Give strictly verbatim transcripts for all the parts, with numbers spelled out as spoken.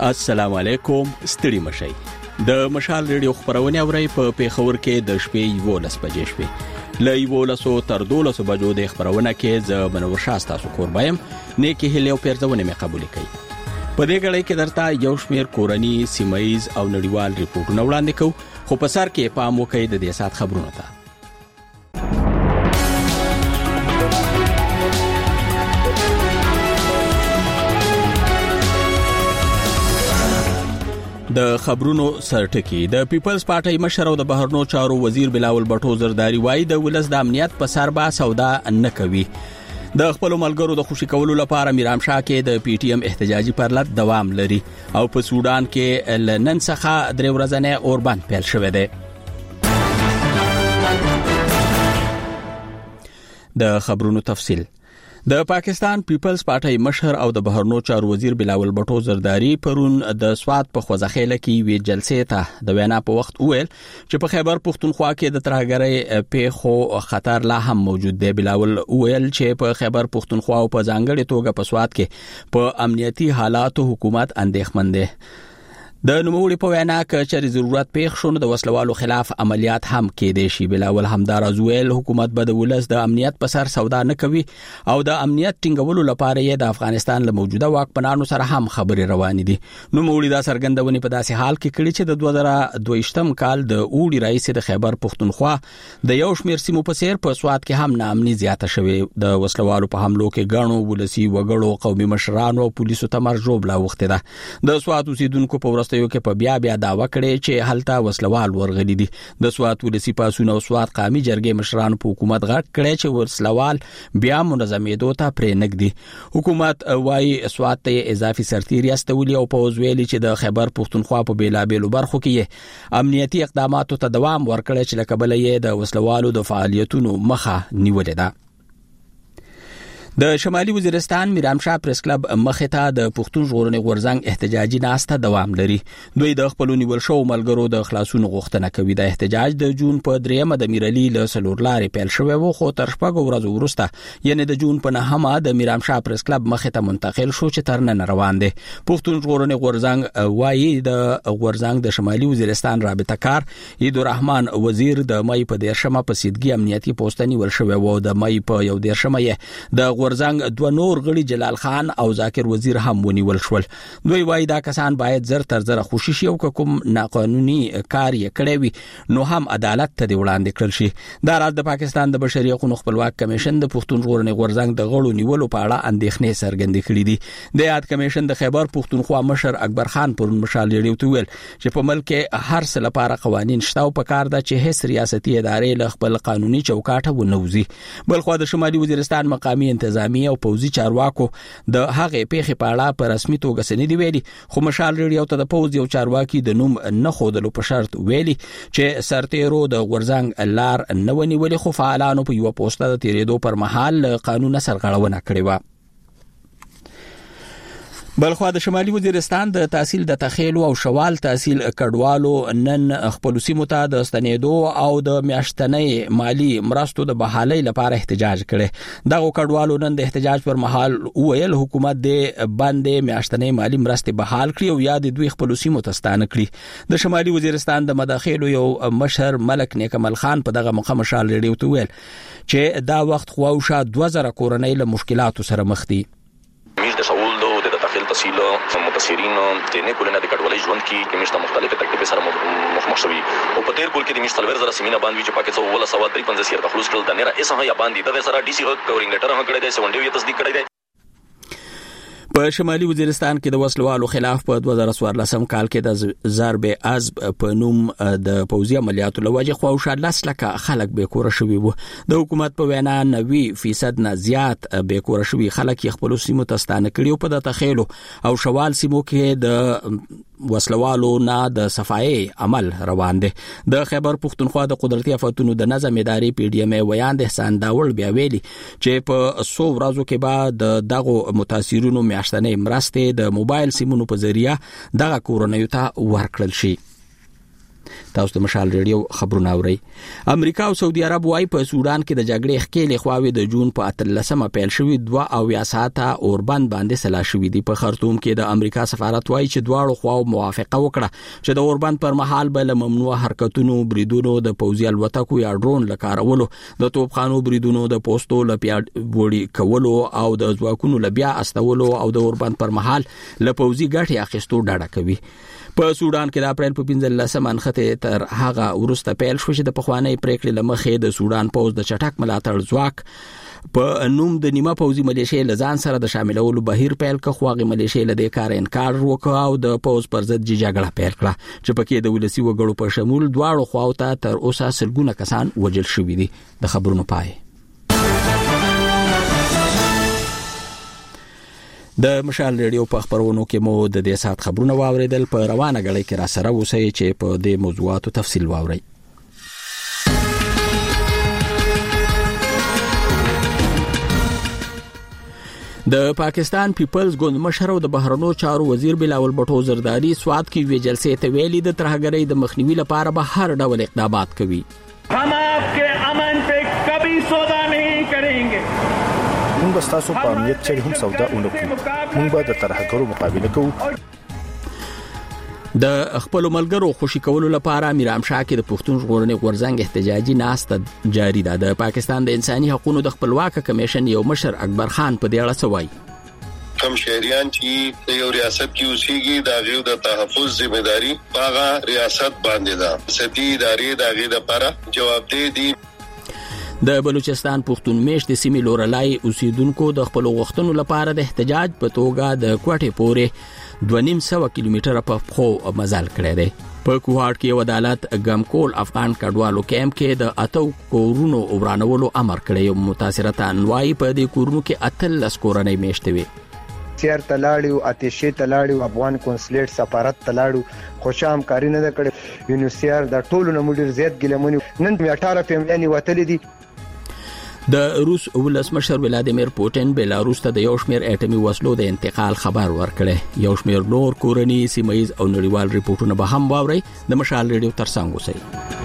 السلام علیکم، ستړي مشئ. د مشال ریډیو خبرونه اورئ په پیښور کې د شپې یولس بجې شوې. له یولس تر دولس بجو د خبرونه کې ز منور شاستا سو قربایم نیکی هلیو پیرځونه مې قبول کړي. په دې غړې کې درته یو شمیر کورنی سیمایز او نړیوال ریپورتونه وړاندې کوو، خو په سر کې پام وکړئ د دې سات خبرونه ته. د خبرونو سرټکی. د پیپلز پارټي مشر او د بهرنو چارو وزیر بلاول بټو زرداری وایي د ولس د امنیت په سر با سودا نه کوي. د خپل ملګرو د خوشی کولو لپاره میرام شاه کې د پی ټی ایم احتجاجي پرلط دوام لري او په سودان کې لنن څخه درې ورځې اوربند پیل شوې ده. د خبرونو تفصیل. د پاکستان پیپلز پارټي مشر او د بهرنو چارو وزیر بلاول بټو زرداری پرون د سواد په خوځخېله کې وی جلسې ته د وینا په وخت وویل چې په خیبر پختونخوا کې د ترهګرۍ پیښو خطر لا هم موجود دی. بلاول وویل چې په خیبر پختونخوا او په ځانګړي توګه په سواد کې په امنیتي حالاتو حکومت اندېښمن دی. د نوموړي په وینا کې چې ضرورت پیښ شونه د وسلوالو خلاف عملیات هم کېدې شي. بلاول همدار ازویل حکومت به د ولس د امنیت په سر سودا نه کوي او د امنیت ټینګولو لپاره یې د افغانستان له موجوده واکمنانو سره هم خبرې روانې دي. نوموړي دا څرګندونې په داسې حال کې کړي چې د دوه زره دوه کال د اوړي رئیس د خیبر پختونخوا د یو شمیر سیمو په سیر په سواد کې هم ناامني زیاته شوې. د وسلوالو په حملو کې غاڼو ولسی وګړو قومي مشرانو او پولیسو ته مرجوب لا وخت ده. د سواد اوسیدونکو په یو کې په بیا بیا داوا کړي چې هلته وسلوال ورغلي دي. د سواد ولسی پاسونه او سواد قومي جرګې مشرانو په حکومت غږ کړي چې وسلوال بیا منظمېدو ته پرې نګدي. حکومت وايي سواد ته اضافي سرتیري استولي او په وزویلي چې د خیبر پختونخوا په بیلابېلو برخو کې امنیتي اقداماتو ته دوام ورکړي چې لکه بل یې د وسلوالو د فعالیتونو مخه نیولې ده. د شمالي وزیرستان میرام شاه پریس کلب مخه ته د پښتون ژغورنې غورځنګ احتجاجي ناسته دوام لري. دوی د خپل نیول شو ملګرو د خلاصون غوښتنه کوي. د احتجاج د جون په دریمه د میرالي له سلور لارې پیل شوی و، خو تر شپږ ورځې وروسته یعنی د جون په نهمه د میرام شاه پریس کلب مخه ته منتقل شو چې تر نن روان دي. پښتون ژغورنې غورځنګ وايي د غورځنګ د شمالي وزیرستان رابطه کار عید الرحمن وزیر د مای په دیرشمه په سیدګي امنیتي پوسټ نیول شوی و. د مای په یو دیرشمه یې د غورځنګ دوه نور غړي جلال خان او ذاکر وزیر هم ونیول شول. دوی وایي دا کسان باید زر تر زر خوشي شي او کوم ناقانوني کار یې کړی وي نو هم عدالت ته وړاندې کړل شي. دا راز د پاکستان د بشري حقوقو خپلواک کمیشن د پښتون ژغورنې غورځنګ د غړو نیولو په اړه اندېښنې څرګندې کړې دي. د یاد کمیشن د خیبر پختونخوا مشر اکبر خان پرون مشال ریډیو ته ویل چې په ملک کې هر څه لپاره قوانين شته او په کار ده چې هیڅ ریاستي ادارې له خپل قانوني چوکاټه ونوځي. بلخو د شمالي وزیرستان مقامي انتظامی او پوزي چارواکو د هغې پیښې په اړه په رسمي توګه سندې ویلي، خو مشال ریډیو ته د پوز یو چارواکي د نوم نه خودلو په شرط ویلي چې سرتیرو د غورځنګ لار نه ونیولې، خو فعالانو په یو پوسټه د تیرېدو پر مهال قانون سرغړونه کړې و. بلخو د شمالي وزیرستان د تحصیل د تخیلو او شوال تحصیل کډوالو نن خپل سیمو ته د ستنېدو او د میاشتنۍ مالی مرستو د بحالۍ لپاره احتجاج کړي. دغه کډوالو نن د احتجاج پر مهال ویل حکومت د باندې میاشتنۍ مالی مرستې بحال کړي او یا د دوی خپل سیمو ته ستانه کړي. د شمالي وزیرستان د مداخلو یو مشر ملک نیکمل خان په دغه موقع مشال ریډیو ته ویل چې دا وخت خواوشه دوه زره کورنۍ له مشکلاتو سره مخ دي. تحصیل متاثرین د نه کولنه د کډوالۍ ژوند کې د مشته مختلفه تکلیفې سره مخامخ شوي او په تیر کول کې د مشته لور زره سیمینه باندې چې پاکستان ولا سوا درې پنځه سیر د خلوص کول د نه اسه یا باندې د سره ډي سي کورینګ لیټر هم کړی دی سونډیو یې تصدیق کړی دی. په شمالي وزیرستان کې د وسلوالو خلاف په دوه زره څوارلسم کال کې د ضرب عزب په نوم د پوځي عملیاتو لوجه خواوشه لس لکه خلک به کور شوي وو. د حکومت په وینا نوي فیصد نه زیات به کور شوي خلک خپل سیمو ته ستانه کړي او په د تخیلو او شوال سیمو کې د وسلوالو نه د صفای عمل روان دي. د خیبر پختونخوا د قدرتي آفاتونو د نظم ادارې پی ډی ایم ویاند احسان داول بیا ویلي چې په سو ورځو کې بعد دغه متاثرینو میاشتنې مرستې د موبایل سیمونو په ذریعہ دغه کورونیو ته ورکړل شي. تاسو د مشال ریډیو خبرونه اورئ. امریکا او سعودي عرب وايي په سودان کې د جګړې ښکېلې خواوې د جون په اتلسمه پیل شوې دوه اویا ساعته اوربند باندې سلا شوې دي. په خرطوم کې د امریکا سفارت وايي چې دواړو خواو موافقه وکړه چې د اوربند پر مهال به له ممنوع حرکتونو بریدونو د پوځي الوتکو یا ډرون لکارولو د توپخانو بریدونو د پوسټو لپاره وړي کولو او د ځواکونو لبیا استولو او د اوربند پر مهال له پوځي ګټې اخیستو ډاډه کوي. په سودان کې د اپریل په پنځلسمه انخته تر هغه ورسته پیل شو چې د پخوانی پریکړې لمخې د سودان پوز د چټک ملاتړ ځواک په نوم د نیمه پوځي ملیشې لزان سره د شاملولو بهیر پیل ک خوغه ملیشې له دې کار انکار وکړ او د پوز پر ضد جګړه پیل کړه چې پکې د ولسی وګړو په شمول دواړو خواو ته تر اوسه سلګونه کسان وژل شوي دي. د خبرونو پای. د مشال ریډیو په خبرونو کې مو د دې سات خبرونه واوریدل. په روانه غړي کې را سره اوسئ چې په دې موضوعاتو تفصیل واورئ. د پاکستان پیپلز ګوند مشر او د بهرنیو چارو وزیر بلاول بټو زرداری سواد کې وی جلسې ته ویلي د ترهګرۍ د مخنیوي لپاره به هر ډول اقدامات کوي. हम आपके अमन पे कभी सौदा नहीं करेंगे. موږ به تاسو په امنیت چې هم سودا ونکړو. موږ به د ترهګرو مقابله کوو. د خپل ملګرو خوشی کولو لپاره میرام شاه کې د پښتون ژغورنې غورځنګ احتجاجي ناسته جاری ده. د پاکستان د انساني حقوقو د خپلواک کمیشن یو مشر اکبر خان په دې اړه سوای کم شهریان چې د یو ریاست کې اوسېږي دا غو د تحفظ ځمېداري هغه ریاست باندې ده. سدي ادارې دا غي د لپاره جوابدeh دي. د بلوچستان پښتون میشت سیمې لورلای اوسیدونکو د خپل غوښتنو لپاره د احتجاج په توګه د کوټې پورې دوه نیم سو کیلومتره په خو مزل کړی دی. په کوهاټ کې عدالت ګمکول افغان کډوالو کیمپ کې د اتو کورونو ورانولو امر کړی. متاثرتان وايي په دې کورونو کې اتل لسکورنۍ میشته وي. سیار تلاړیو اتشې تلاړیو افغان کنسولیټ سفارت تلاړو خوشام کاری نه کړي. یونیسیار د ټولو نموډر زیات ګلمونی نن اټھارہ فیملی وتل دي. د روس ولسمشر ولادیمیر پوتین بلاروس ته د یو شمېر اټومي وسلو د انتقال خبر ورکړي. یو شمېر نور کورنی سیمایز او نړیوال ریپورتونه به هم واوري. د مشال ریډیو ترڅنګ اوسئ.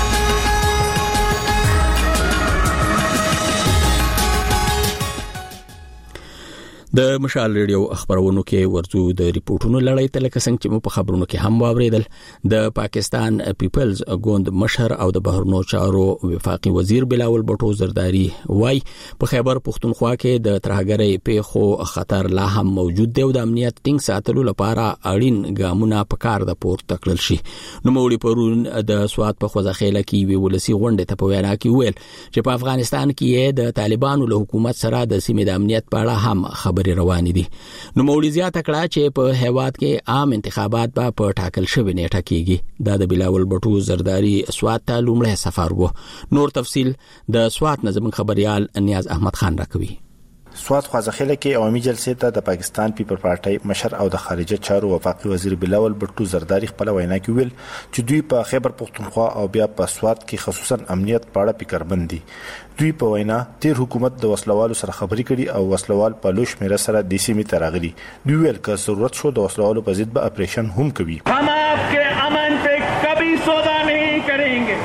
د مشال ریډیو خبرونو کې ورځو د ریپورتونو لړۍ ته لکه څنګه چې مو په خبرونو کې هم واوریدل. د پاکستان پیپلز ګوند مشر او د بهرنیو چارو وفاقي وزیر بلاول بټو زرداری وای په خیبر پختونخوا کې د ترهګرۍ پیښو خطر لا هم موجود دی او د امنیت ټینګ ساتلو لپاره اړین ګامونه په کار د پورته کړل شي. نو موړي پرون د سواد په خوځخېله کې وی ولسی غونډه ته په وینا کې ویل چې په افغانستان کې د طالبانو له حکومت سره د سیمې د امنیت په اړه هم خبرې روانې دي. نو مولوی زیاته کړه چې په هیواد کې عام انتخابات به په ټاکل شوی نیټه کېږي. دا د بلاول بټو زرداری سواد ته لومړی سفر وو. نور تفصیل د سواد نظم خبريال نیاز احمد خان راکوي. سواد خوځخېله کې عوامي جلسې ته د پاکستان پیپل پارټي مشر او د خارجه چارو وفاقي وزیر بلاول بټو زرداری خپل وینا کې ویل چې دوی په خیبر پختونخوا او بیا په سواد کې خصوصا امنیت په اړه فکرمند دي. دوی په وینا تیر حکومت د وسلوالو سره خبرې کړي او وسلوال په لوش میره سره د سیمې تراغلي. دوی ویل که ضرورت شو د وسلوالو په ضد به اپریشن هم کوي. हम आपके अमन पे कभी सौदा नहीं करेंगे.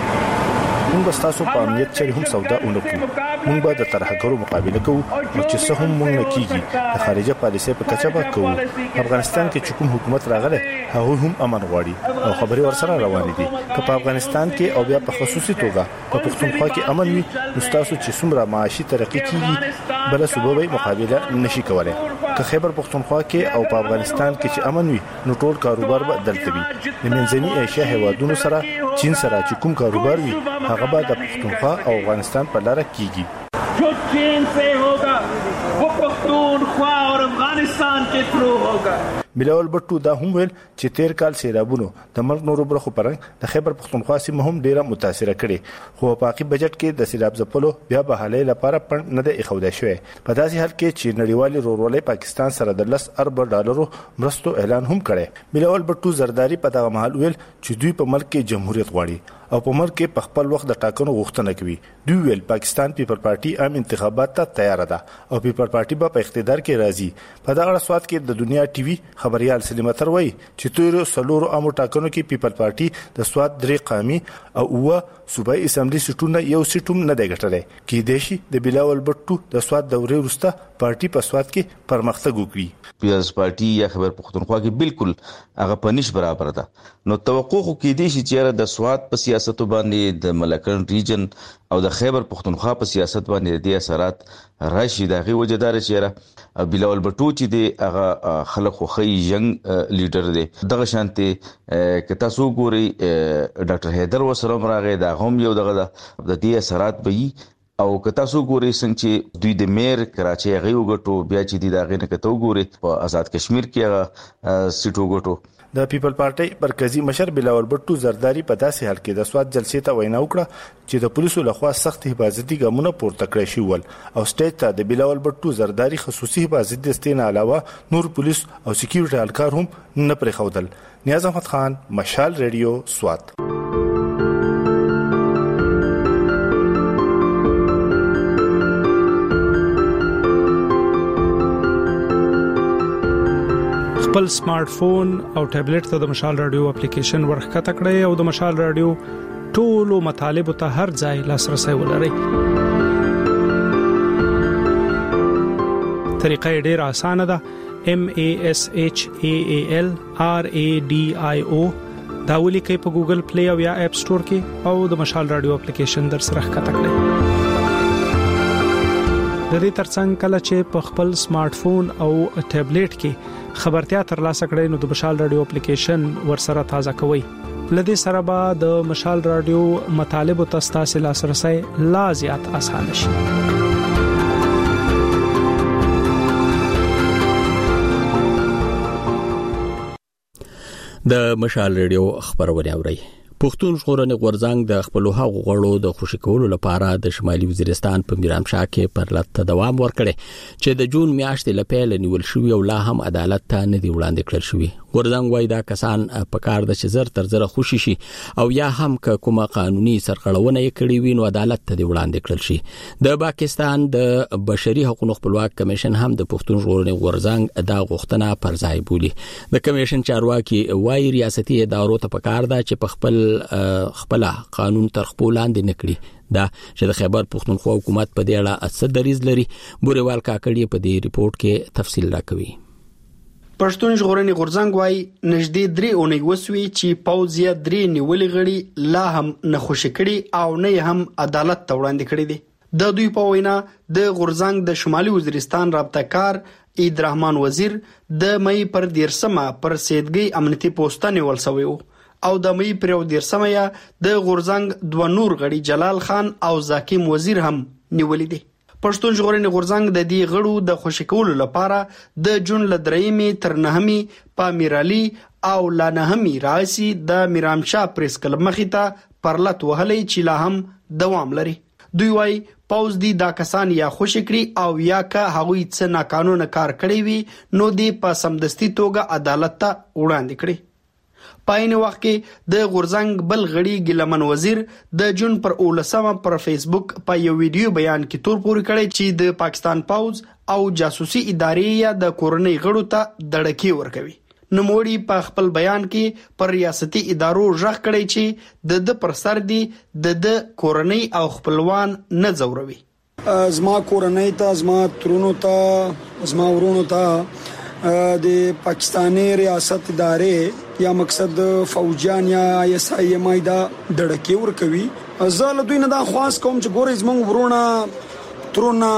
موږ به تاسو په امنیت چې هم سودا ونکړو. موږ به د ترهګرو مقابله کوو او چې څه هم موږ نه کیږي د خارجه پالیسۍ په کچه به کوو. افغانستان کې چې کوم حکومت راغله هغه هم امن غواړي او خبري ورسره روان دي. که په افغانستان کې او بیا په خصوصي توګه په پښتونخوا کې امن وي نو تاسو چې څومره معاشي ترقی کیږي بل صوبه به مقابله نشي کولای. که خیبر پښتونخوا کې او په افغانستان کې چې امن وي نو ټول کاروبار به دلته وي. د منځني ایشیا هیوادونو سره چین سره چې کوم کاروبار وي هغه به د پښتونخوا او افغانستان په لار کیږي. जो चीन से होगा वो पख्तूनख्वा और अफगानिस्तान के थ्रू होगा. بلاول بټو دا هم ویل چې تیر کال سیلابونو د ملک نورو برخو پرنګ د خیبر پختونخوا سیمه هم ډیره متاثره کړي خو په پاکي بجټ کې د سیلاب ځپلو بیا به حالې لپاره پند نه دی خوده شوی. په داسې حال کې چې نړیوالي رورولۍ پاکستان سره د لس ارب ډالرو مرستو اعلان هم کړي. بلاول بټو زرداری په دغه محل ویل چې دوی په ملک کې جمهوریت غواړي او په ملک کې په خپل وخت د ټاکنو غوښتنه کوي. دوی ویل پاکستان پیپل پارټي عام انتخابات ته تیار ده او پیپل پارټي به په اقتدار کې راځي. په دغه سواد کې د دنیا ټي وي خبريال سلیمتر وای چې تیر سلور امو ټاکنو کې پیپل پارټي د سواد درې قامي او هو صوبایي اسمبلی سټونه یو سټوم نه دی ګټلای کې دیشي د بلاول بټو د سواد دورې وروسته پارټي په سواد کې پرمختګ وکړي. پیپلز پارټي یا خبر پښتونخوا کې بالکل هغه پنځ برابر ده. نو توقع خو کې دي چې د سواد په سیاست باندې د ملکن ریجن او د خیبر پښتونخوا په سیاست باندې د اثرات راشي دغه وجدار چیرې بلاول بټو چې دی هغه خلک خو خي ینګ لیډر دی. دغه شانته ک تاسو ګوري ډاکټر حیدر وسره راغی دا هم یو دغه د دې اثرات به او که تاسو ګوري څنګه چې دوی د میر کراچي غي وګټو بیا چې دی دا غي نه کته وګوري په آزاد کشمیر کې هغه سیټ وګټو. د پیپل پارټي مرکزی مشر بلاول بټو زرداری په داسې حال کې د سواد جلسې ته وینا وکړه چې د پولیسو لخوا سخت حفاظتي ګامونه پورته کړی شي ول او سټیج ته د بلاول بټو زرداری خصوصي حفاظتي دستې نه علاوه نور پولیس او سکیورټي اهلکار هم نه پرې خودل. نیاز احمد خان، مشال ریډیو، سواد. خپل سمارټ فون او ټابلیټ ته د مشال رادیو اپلیکیشن ورخکته کړئ او د مشال رادیو ټولو مطالب ته هر ځای لاسرسي ولرئ. طریقه ډیره اسانه ده. M A S H A A L R A D I O دا ولیکئ په ګوګل پلی او یا اپ سٹور کې او د مشال رادیو اپلیکیشن در سره ښکته کړئ. د دې ترڅنګ کله چې په خپل سمارټ فون او ټابلیټ کې خبرتیا ترلاسه کړئ نو د مشال رادیو اپلیکیشن ورسره تازه کوئ. لدې سره به د مشال رادیو مطالب او تاسو لاسرسي لا زیات اسانه شي. د مشال رادیو خبرونه اوري. پښتون ژغورنې غورځنګ د خپل هغو غړو د خوشی کولو لپاره د شمالي وزیرستان په میرامشاه کې پر لټ دوام ورکړي چې د جون میاشتې لپاره نیول شوی او لا هم عدالت ته نه دی وړاندې کړل شوی. غورځنګ وايي دا کسان په کار د چې زر تر زر خوشی شي او یا هم که کومه قانوني سرغړونه یې کړې وي نو عدالت ته دی وړاندې کړل شي. د پاکستان د بشري حقوقو خپلواک کمیشن هم د پښتون ژغورنې غورځنګ دا غوښتنه پر ځای بولي. د کمیشن چارواکي وايي ریاستي ادارو ته پکار ده چې په خپل خپل قانون تر خپل لاندې نکړي. دا چې د خیبر پښتونخوا حکومت په دې اړه اڅ دریز لري. بوريوال کاکړي په دې ریپورت کې تفصیل راکوي. پښتون ژغورنې غورځنګ وايي نږدې درې اونۍ وسوي چې پوځیا درې نیولې غړي لا هم نه خوشی کړي او نه هم عدالت ته وړاندې کړي دي. د دوی په وینا د غورځنګ د شمالي وزیرستان رابطه کار عید رحمان وزیر د مې پر دیرسمه پر سیدګي امنیتي پوسټ نیول شوی او د مې پر دیرسمه د غورځنګ دوه نور غړي جلال خان او زاکیم وزیر هم نیولې دي. پښتون ژغورنې غورځنګ د دې غړو د خوشی کولو لپاره د جون لدرېمې تر نهمي په میرالي او لا نهمي راسي د میرامشاه پریس کلب مخې ته پرلط وهلې چې لا هم دوام لري. دوی وايي پاوز دي دا کسان یا خوشی کړي او یا که هغوی څه ناقانونه کار کړی وي نو دی په سمدستي توګه عدالت ته وړاندې کړي. پاین وخت کې د غورځنګ بل غړي ګلمن وزیر د جون پر اولسمه پر فیسبوک په یو ویډیو بیان کې تور پورې کړی چې د پاکستان پاوز او جاسوسي ادارې یا د کورنۍ غړو ته دړکی ورکوي. نوموړي په خپل بیان کې پر ریاستي ادارو ژغ کړی چې د د پر سر دي د د کورنۍ او خپلوان نه زوروي. زما کورنۍ ته زما ترونو ته زما ورونو ته د پاکستاني ریاست ادارې یا مقصد فوجان یا ایس آی ایم آی دا دړکی ورکوي. زه له دوی نه دا خواست کوم چې ګورې زموږ ورونه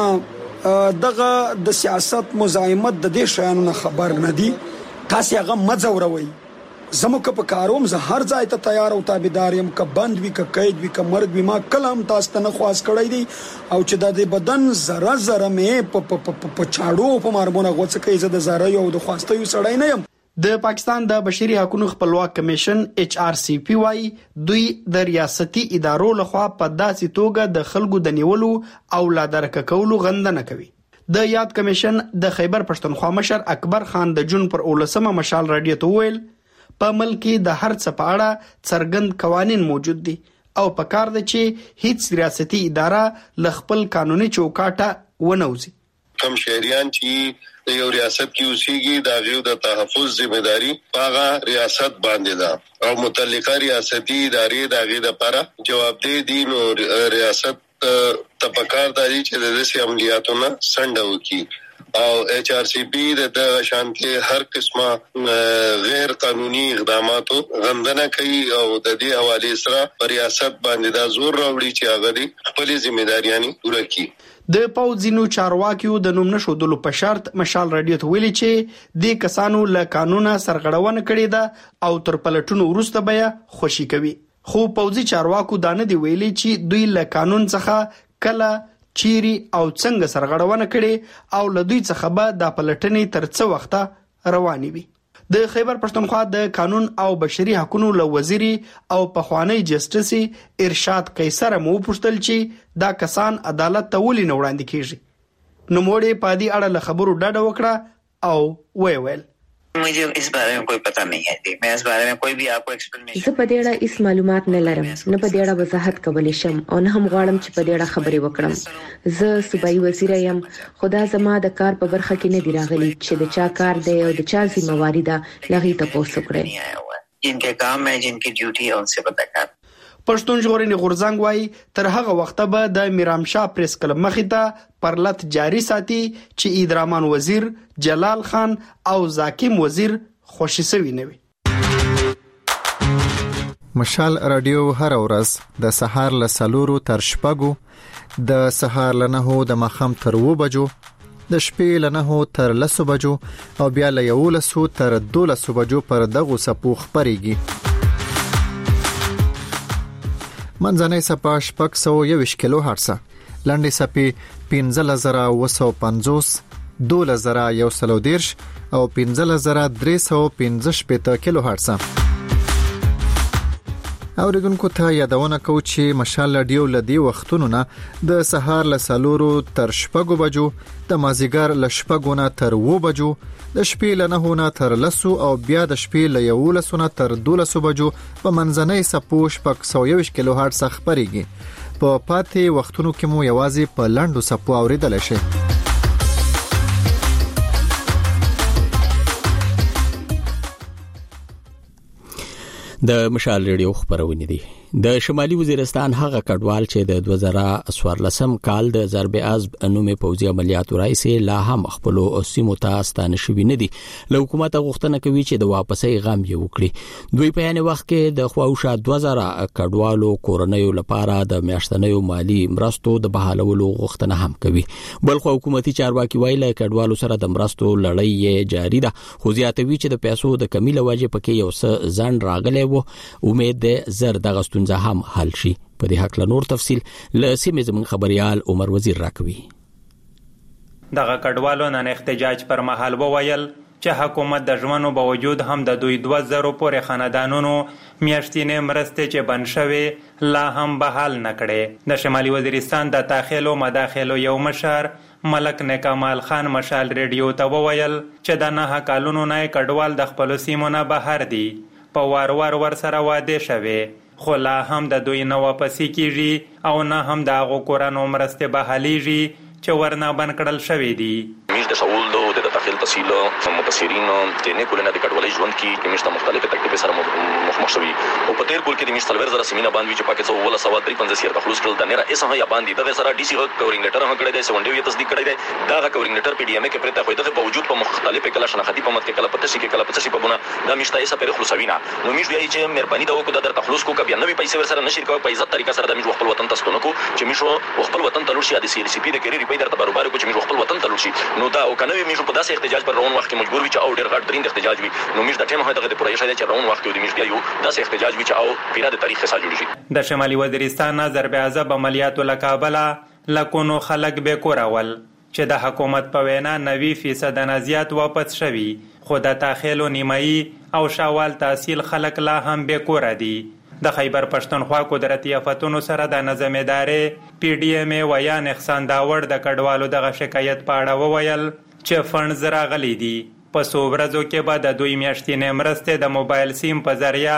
ترونه دغه د سیاست مزاحمت د دې شیانو نه خبر نه دي. تاسو هغه مزوروي. زموږ په کاروم زه هر ځای ته تیار او تابعدار يم ک بند وی ک قید وی ک مرګ وی ما کلام تاسو ته نه خواست کړی دی او چې د بدن زره زره مې په په چاړو په مارمونه غوڅه کوي زه د زره یو د خواسته یو سړی نه یم. د پاکستان د بشري حقوقو خپلواک کمیشن ایچ آر سی پی وايي دوی د ریاستي ادارو لخوا په داسې توګه د خلکو د نیولو او لا درک کولو غندنه کوي. د یاد کمیشن د خیبر پښتونخوا مشر اکبر خان د جون پر اولسمه مشال رادیو ته ویل په ملک کې د هر څه په اړه څرګند قوانين موجود دي او په کار ده چې هیڅ ریاستي اداره ل خپل قانوني چوکاټه ونوځي. کم شهريان چې د یو ریاست کې اوسېږي د غیو د تحفظ ذمہداري هغه ریاست باندې ده او متعلقه ریاستي ادارې د غي د لپاره جوابدeh دي. نو ریاست تپکار داري چې د دې عملیاتونو سنډ وکړي او ایچ آر سی پی د شانتي هر قسمه غیر قانوني اقداماتو غندنه کوي او د دې حواله سره ریاست باندې دا زور راوړي چې هغه خپل ځمېداریانه پوره کړي. د پوځینو چارواکیو د نوم نشودلو په شرط مشال رادیو ته ویلي چې د کسانو له قانونا سرغړونه کړې ده او تر پلټونو وروسته بیا خوشي کوي. خو پوځي چارواکو دانه دی ویلي چې دوی له قانون څخه کله چيري او څنګه سرغړونه کړي او له دوی څخه به د پلټنې تر څو وخته رواني وي. د خیبر پښتونخوا د قانون او بشري حقوقو له وزیر او پخوانی جسټس ارشاد قیصر مو پوښتل چې دا کسان عدالت ته ولې نه وړاندې کیږي. نو موړې پادي اړه له خبرو ډډه وکړه او وی ویل मुझे इस बारे में कोई पता नहीं है. मैं इस बारे में कोई भी आपको एक्सप्लेनेशन زه په دې اړه هیڅ معلومات نه لرم، نه په دې اړه وضاحت کولی شم او نه هم غواړم چې په دې اړه خبرې وکړم. زه صوبایي وزیر یم، خدا زما د کار په برخه کې نه دی راغلی چې د چا کار دی او د چا ذمہواری ده لغې ته پوسو کړي. जिनके काम है जिनकी ड्यूटी है उनसे पता کار. پښتون ژغورنې غورځنګ وايي تر هغه وخته به د میرامشاه پریس کلب مخې ته پرلط جاری ساتي چې ایدرامان وزیر جلال خان او زاکیم وزیر خوشی سوي نه وي. مشال رادیو هر ورځ د سهار له سلورو تر شپږو، د سهار له نهو د ماښام تر اوو بجو، د شپې له نهو تر لسو بجو او بیا له یولسو تر دولسو بجو پر دغو څپو خپرېږي. منځنۍ څپه شپږ سوه یوویشت کیلو هرتز، لنډې څپې پنځلس زره اوه سوه پنځوس، دولس زره یو سل او دېرش او پنځلس زره درې سوه پنځه شپېته کیلو هرتز. اوریدونکو ته یادونه کوو چې مشال رادیو له دې وختونو نه د سهار له څلورو تر شپږو بجو، د مازیګر له شپږو نه تر اوو بجو، د شپې له نهو نه تر لسو او بیا د شپې له یولسو نه تر دولسو بجو په منځنۍ څپو شپږ سوه یوویشت کیلو هرتز خپرېږي. په پاتې وختونو کې مو یوازې په لنډو څپو اوریدلی شئ. د مشال ریډیو خبرونه دي. د شمالي وزیرستان هغه کډوال چې د دوه زره څوارلسم کال د ضرب عزب نومې پوځي عملیاتو رئیس لا هم خپل سیمو ته ستانه شوی نه دي. له حکومت غوښتنه کوي چې د واپسۍ غم یې وکړي. دوی په یانه وخت کې د خواوشا دوه زره کډوالو کورنیو لپاره د میاشتنیو مالی مرستو د بحالولو غوښتنه هم کوي. بلخو حکومتي چارواکي وایي له کډوالو سره د مرستو لړۍ جاری ده، خو زیاتوي چې د پیسو د کمی لوجه پکې یو څه ځان راغلی وو. امید ده زر دغه ستونزه هم حل شي. په دې حق له نور تفصيل له سیمې زموږ خبريال عمر وزیر راکوي. دغه کډوالو نن احتجاج پر مهال وویل چې حکومت د ژمنو باوجود هم د دوی دوه زره پورې خاندانونو میاشتینې مرستې چې بند شوې لا هم بحال نه کړي. د شمالي وزیرستان د داخلو مداخلو یو مشر ملک نکمال خان مشال ریډیو ته وویل چې د نه کالونو نه کډوال د خپل سیمو نه بهر دي، په وار وار ور سره واده شوه، خو لا هم د دوی نه واپسی کیږي او نه هم د هغو کورانو مرسته بحالیږي چې ورنه بند کړل شوی دي. مش د سوال دو د داخل تحصیل مبصرین د نه کولنه د کډوالۍ ژوند کې د مشته مختلفه تکلیف سره مخامخ شوي او په تیر کول کې د مشته لور زره سیمینه باندې چې پاکستان ولا سوا درې پنځه سیر د خلوص کړل د نه اسه یا باندې د سره ډي سي کورینګ لیټر هم کړی دی، سونډي یې تصدیق کړی دی. دا کورینګ لیټر پی ډي ام کې پرته خو د باوجود په مختلفه کله شناختی په مت کې کله پته شي کې کله پته شي په بونه د مشته اسه پر خلوصوینا نو مش دی چې مهرباني دا وکړه د تخلص کو کبي نوې پیسې ور سره نشي کوي په عزت طریقه سره د مش خپل وطن تاسو کو چې مش خپل وطن ته لور شي د سی سی پی د کریری په درته برابر کو چې مش خپل وطن ته لور شي. نو دا او کنه مش په داسې احتجاج پر روان وخت کې مجبور وي چې او ډېر غټ درین احتجاج وي. نو مش د ټیم هغه د پروژې شاده چې روان وخت کې د مش یو داسې احتجاج وي چې او پیرا د تاریخ حساب جوړ شي. د شمالي وزیرستان ضرب عذاب عملیاتو لکابله لکونو خلک به کورول چې د حکومت په وینا نوي فیصد نه زیات واپس شوي، خو د تاخیلو نیمایي او شوال تحصیل خلک لا هم به کور دي. د خیبر پښتونخوا قدرتي آفتونو سره د نظم ادارې پی ډی ایم ویان احسان داوړ د کډوالو دغه شکایت په اړه وویل چې فنډز راغلي دي. په څو ورځو کې به د دوی میاشتنې مرستې د موبایل سیم په ذریعہ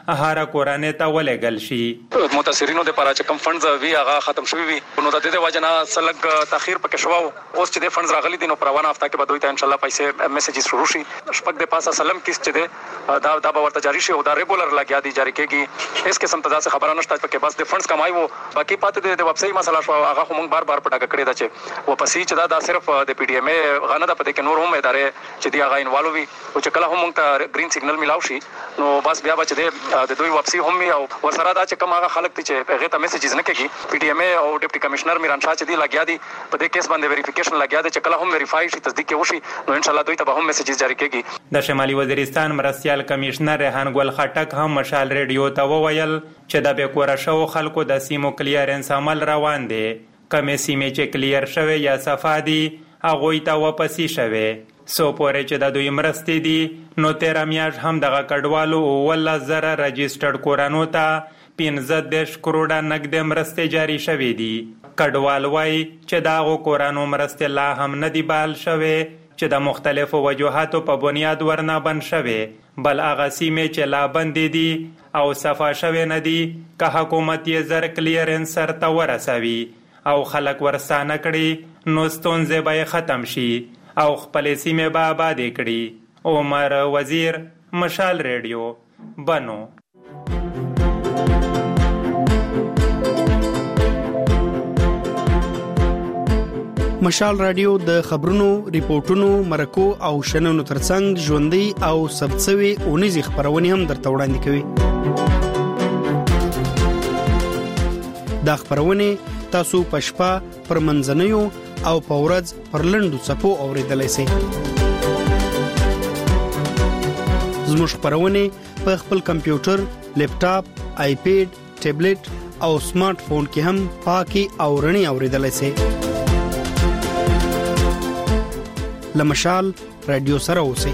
هر کورانه ته ولېګل شي. متاثرینو د لپاره چې کم فندز وی هغه ختم شوی وي نو د دې وجه نه سلګ تاخير پکې شو. اوس چې د فندز راغلي دي نو پروانه هفته کې به دوی ته ان شاء الله پیسې میسیجز شروع شي. شپږ د پاسه سلام کیس چې ده دا دا به ورته جاری شي او دا ریګولر لګیا دي جاری کېږي. اس قسم ته ځکه خبره نشته پکې بس د فندز کمای وو باقي پاتې د ویب سټ مسله شو هغه هم بار بار پټه کړی دا چې و پسې چې دا, دا صرف د پی ډی ایم ای غنه د پدې کې نور هم ادارې چې دی هغه انوالو وي او چې کله هم ته گرین سیګنل ملاو شي نو بس بیا بچ دې د دوی واپسی هم او ورسره دا چې کوم هغه خلک چې هغه ته میسیجز نه کوي پی ډی ایم ای او ډیپټي کمشنر میران شاه چې دی لګیا دي په دې کیس باندې ویریفیکیشن لګیا دي چې کله هم ویریفای شي تصدیق وشي نو ان شاء الله دوی ته هم میسیجز جاری کیږي. د شمالي وزیرستان مرستيال کمشنر ریحان ګل خټک هم مشال ریډیو ته وویل چې د بیکوره شو خلکو د سیمو کلیرنس عمل روان دي. کمې سیمې چې کلیر شوه یا صفادي هغه ته واپسی شوه. سو پورې چې د دوی مرستې دي نو تیر میاش هم دغه کډوالو ول زره رجسترډ کورانو ته پنځه دېرش کروڑه نقد مرستې جاری شوې دي. کډوال وای چې داغو کورانو مرستې لا هم نه دی بال شوه چې د مختلفو وجوهاتو په بنیاد ورنه بن شوه بل هغه سیمې چې لا بندې دي او صفا شوه نه دي که حکومت یې زر کلیرنس سره ورسوي او خلک ورسانه کړي نو ستونزې به ختم شي او خپل سیمه به آباد کړي. عمر وزیر مشال ریډیو بنو. مشال رادیو د خبرونو، ریپورتونو، مرکو او شننو ترڅنګ ژوندۍ او ثبتسوي اونیزي خبرونه هم درته وړاندې کوي. دا خبرونه تاسو پښپا پر منځنیو او په ورځ پر لندو صفو اوریدلای شئ. زموږ خبرونه په خپل کمپیوټر، لیپټاپ، آیپیډ، ټابلیټ او سمارټ فون کې هم پاکي او رڼي اوریدلای شئ. لمشال رادیو سره اوسئ.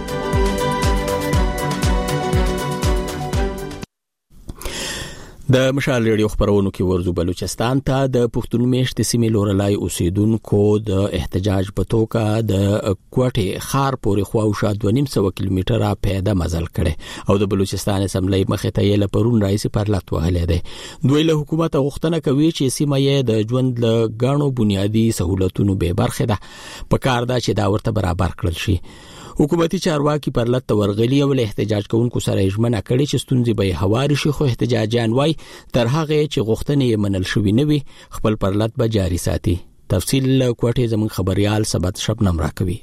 د مشال ریډیو خبرونو کې ورزو بلوچستان ته د پښتون میشت سیمې لورلای اوسیدونکو د احتجاج په توګه د کوټه خار پورې خواوشا دوه نیم سو کیلومتره پیاده مزل کړي او د بلوچستان اسمبلی مخې ته یې لپرون رئیس پارلمان وهلې ده. دوی له حکومت غوښتنه کوي چې سیمه یې د ژوند له غاڼو بنیادی سہولتونو به برخه ده په کار ده چې دا ورته برابر کړل شي. حکومتي چارواکي پرلط ورغلي او احتجاج کوونکو سره اجمنه کړي چې ستونزې به هواري شي خو احتجاجان وای تر هغه چې غوښتنې منل شوې نه وي خپل پرلط به جاري ساتي. تفصیل کوټه زمون خبريال سبت شبنم راکوي.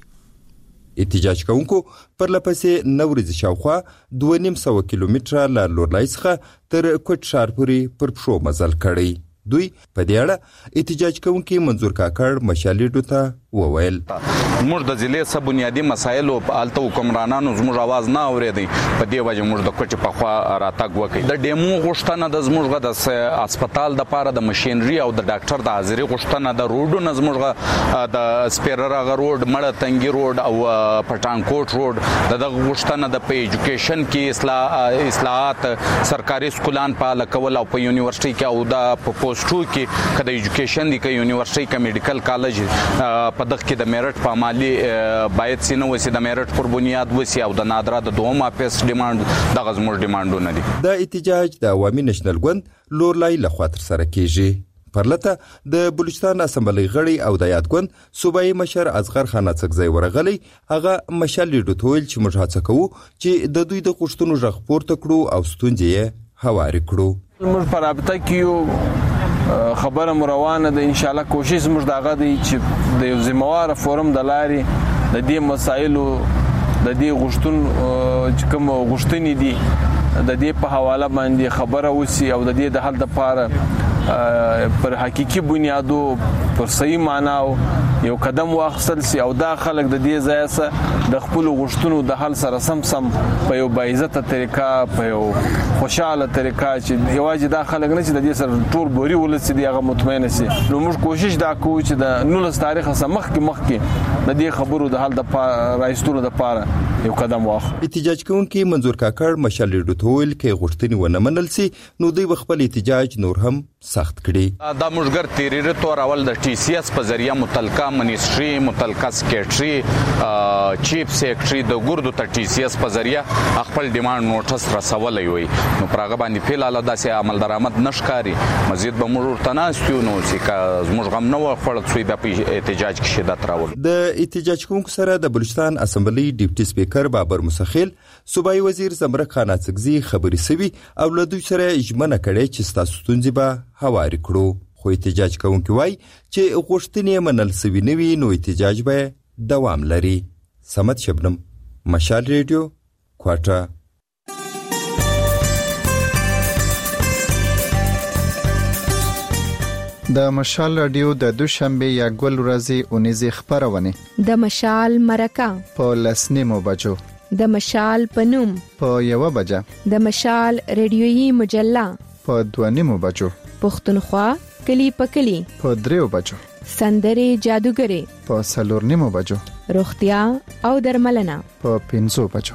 احتجاج کوونکو پر لپسې نورز شاوخوا دوه نیم سو کیلومتره ل لورلای څخه تر کوټ شار پورې پر پښو مزل کړي. دوی په دې اړه احتجاج کوونکي منظور کاکړ مشالېډو ته وویل موږ د ضلع سب بنیادی مسایل او الته حکمرانانو زموږ आवाज نه اورېدي په دې وجه موږ د کوټ په خوا راتګ وکړي. د ډیمو غوښتنه د زموږ د هسپتال د پاره د ماشينري او د ډاکټر د حاضری غوښتنه د روډونو زموږ د سپیررغه روډ مړه تنګي روډ او پټانکوټ روډ د غوښتنه د په ایجوکیشن کې اصلاح اصلاحات سرکاري سکولان په لکول او په یونیورسيټي کې او د پوسټو کې کله ایجوکیشن دی کې یونیورسيټي کې میډیکل کالج په دغه کې د میرټ په مالی باید سینه وسی د میرټ پر بنیاد وسی او د نادره د دوه ماپس ډیماند د غزمور ډیماندونه دي. د احتجاج د عوامي نېشنل ګوند لورلای لخوا تر سره کیږي. پرلته د بلوچستان اسمبلی غړي او د یاد ګوند صوبایي مشر اصغر خان څخه ورغلی هغه مشالې ډوټول چې موږ هڅه کوو چې د دوی د قشتونو ژغ پورته کړو او ستونزې یې هواري کړو. موږ په رابطه کې خبره مروانه ده ان شاء الله کوشش موږ دغه دی چې د یو ذمہوار فورم د لاري د دې مسایلو د دې غشتون چې کوم غشتنی دي د دې په حواله باندې خبره وسی او د دې د حل لپاره پر حقيقي بنیادو پر صحیح معنا یو قدم واخصل سي او دا خلک د دې ځای سره د خپل غشتونو د حل سره سم سم په یو باعزته طریقه په یو خوشاله طریقه چې یوازې دا خلک نه چې د دې سره ټول بوري ولسی دی هغه مطمئن سي. نو موږ کوشش دا کوو چې د نولس تاریخ سره مخ کې مخ کې د دې خبرو د حل د راځتلو د پاره یو قدم واخ. احتجاج کوونکي منظور کاکړ مشالې ډوټول کې غوښتنې ونه منل سي نو دوی خپل احتجاج نور هم سخت کړي. دا موږ تیرې تور اول د ټي سي اس په ذریعہ متعلقه منیسټري متعلقه سیکریټري چیف سیکریټري د ګوردو ته ټي سي اس په ذریعہ خپل ډیماند نوټس رسولای وي نو پرغه باندې فعل الله داسې عمل درآمد نشکاري مزید به موږ تناستو نو چې موږ غم نو خپل څوی د احتجاج کې شدت راول. د احتجاج کوونکو سره د بلوچستان اسمبلی ډیپټي سپیکر بابر مسخیل صوبایي وزیر زمرک خان اڅکزي خبري سوي او له دوی سره اجمنه کړي چې ستاسو ستونزې به هواري کړو. خو احتجاج کوونکي وایي چې غوښتنې منل سوي نه وي نو احتجاج به دوام لري. سمت شبنم، مشال ریډیو، کوټه. د مشال رادیو د دوشنبه یا ګل ورځې اونیزه خبرونه د مشال مرکه په لسنیمو بجو د مشال پنوم په یو بجه د مشال ریډیویي مجله په دوانیمو بجو پښتونخوا کلی په کلی په دریو بجو سندري جادوګری په سلورنیمو بجو روغتیا او درملنه په پنځو بجو.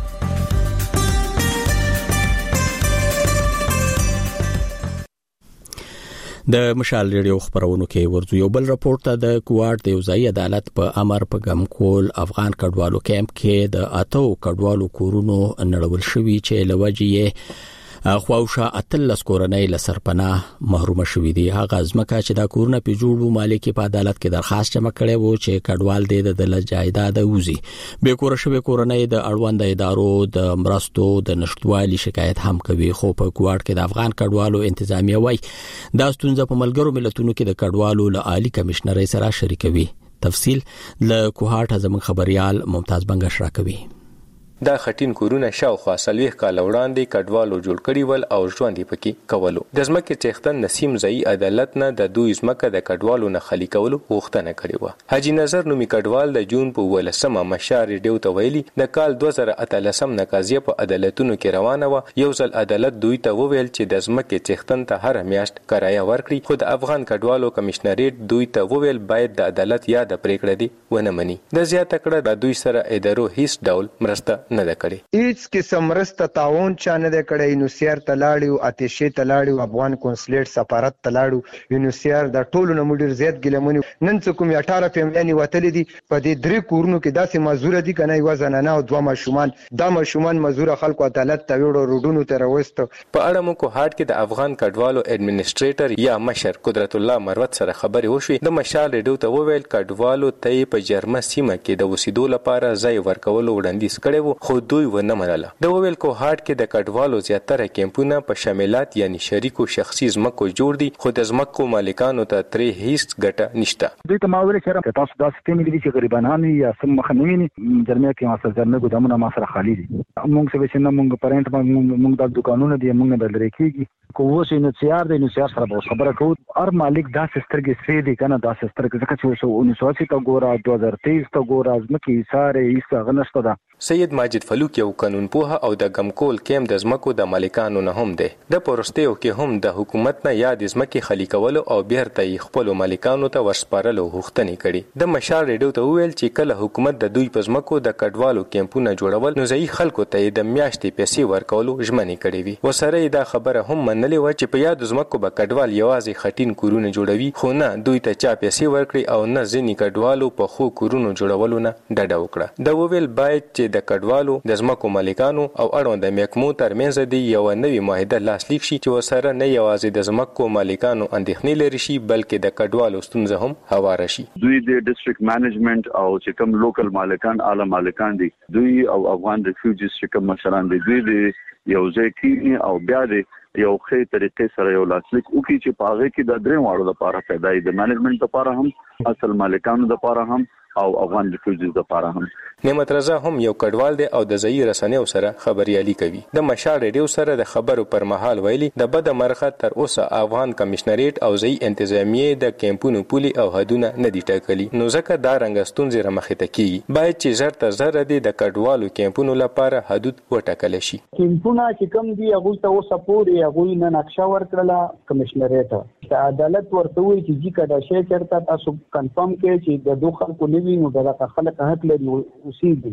د مشال ریډیو خبرونو کې ورځو یو بل راپورټ ته د کوارټ د وزای عدالت په امر په ګمکول افغان کډوالو کیمپ کې د اتو کډوالو کورونو نړول شوی چې لوجې خواوشا اتلس کورنۍ لسرپناه محروم شوې دي. هغه ځمکه چې دا کورونه په جوړو مالک په عدالت کې درخواست جمع کړي وو چې کډوال دې د دل جایداد وزي. به کور شوی کورنۍ د اړوند ادارو د مرستو د نشټوالي شکایت هم کوي. خو په کوارټ کې د افغان کډوالو انتظامیه وای دا ستونزه په ملګرو ملتونو کې د کډوالو له عالی کمشنرۍ سره شریکوي. تفصیل له کوهاټ زمون خبريال ممتاز بنگش راکوي. دا خټین کورونه شاوخوا سلويخ کال وړاندې کډوالو جوړ کړي ول او ژوند یې پکې کولو. د ځمکې څښتن نسیم زئی عدالت نه د دوی ځمکه د کډوالو نه خالي کولو غوښتنه کړې و. حاجی نظر نومي کډوال د جون په ولسمه مشار ریډیو ته ویلي د کال دوه زره اتلسم نه قضیه په عدالتونو کې روانه و. یو ځل عدالت دوی ته وویل چې د ځمکې څښتن ته هر میاشت کرایه ورکړي خو د افغان کډوالو کمشنریټ دوی ته وویل باید د عدالت یا د پریکړه دی ونه مني. د زیاته کړه د دوی سره ادارو هیڅ ډول مرسته نه ده کړې. هیڅ قسم مرسته تعاون چا نه ده کړی. یونیسیار تلاړیو اتشې تلاړیو افغان کنسولیټ سفارت تلاړو یونیسیار د ټولو نه مډیر زیات ګلمونی نن څه کوم اټھارہ فیملی وتلې دي په دې درې کورونو کې داسې مزور دي کنه یو زنانه او دوه ماشومان دا ماشومان مزور خلکو عدالت ته وړو روډونو ته راوست. په اړه مو کو هارت کې د افغان کډوالو اډمنسټریټر یا مشر قدرت الله مروت سره خبرې وشوي. د مشال ریډیو ته وویل کډوالو ته په جرمه سیمه کې د وسیدو لپاره ځای ورکولو وړاندیز کړي وو خو دوی ونه منله. د وویل کو هارت کې د کډوالو زیاتره کیمپونه په شاملات یعنی شریکو شخصي ځمکو جوړ دي خو د ځمکو مالکانو ته ترې هیڅ ګټه نشته. دوی ته ما ویل چې تاسو دا سیستم دي چې غریبانان یا سم مخنوي جرمه کې ما سره ځنه ګدامونه ما سره خالی دي. موږ څه چې نه موږ پرنټ موږ د دکانونو دي موږ د لری کېږي کو وسه نو سیار د نو سیار سره خبره کوو. هر مالک دا سترګې سری دي کنه دا سترګې ځکه چې وسو انیس سو ته ګورا دوه هزار تیئیس ته ګورا ځمکې ساره ایسه غنښت ده. سید ماجد فلوک یو قانون پوها او د ګمکول کیم د ځمکو د مالکانو نه هم دی. د پورستیو کې هم د حکومت نه یا د ځمکې خالی کولو او بیرته یې خپل مالکانو ته ورسپارلو غوښتنې کړي. د مشال ریډیو ته ویل چې کله حکومت د دوی په ځمکو د کډوالو کیمپونه جوړول نو ځای خلکو ته د میاشتې پیسې ورکولو ژمنې کړې وي. وسره دا خبره هم منلې و چې په یاد ځمکو به کډوال یوازې خټین کورونه جوړوي خو نه دوی ته چا پیسې ورکړي او نه ځینې کډوالو په خو کورونو جوړولو نه ډډه وکړه. د ویل باید چې د کډوالو د ځمکو مالکانو او اړوند محکمو ترمنځ د یو نوې معاهده لاسلیک شي چې وسره نه یوازې د ځمکو مالکانو اندېښنې لري شي بلکې د کډوالو ستونزه هم هواره شي. دوی د ډیسټریکټ مینجمنت او چې کوم لوکل مالکان اعلی مالکان دي دوی او افغان ریفیوجیز چې کوم مشران دي دوی د یو ځای کې او بیا د یو ښه طریقې سره یو لاسلیک وکړي چې په هغه کې د درې واړو لپاره پیدا د مینجمنت لپاره هم اصل مالکانو لپاره هم او افغان ریفیوجیز لپاره هم. نعمت رضا هم یو کډوال دی او د ځای رسنیو سره خبريالي کوي. د مشال ریډیو سره د خبرو پر مهال ویلي د بد مرخه تر اوسه افغان کمشنریټ او ځای انتظامیه د کیمپونو پولي او حدونه نه دي ټاکلي نو ځکه دا رنګ ستونزې رامخې ته کیږي. باید چې زر ته زر دي د کډوالو کیمپونو لپاره حدود وټاکل شي. کیمپونه چې کوم دي هغه ته اوسه پوري هغه نه نقشه ورکړه کمشنریټ د عدالت ورته وی چې جی کډا شي چرته تاسو کنفرم کړئ چې د دوه خلکو نوی نو دغه خلک حق لري اوسېږي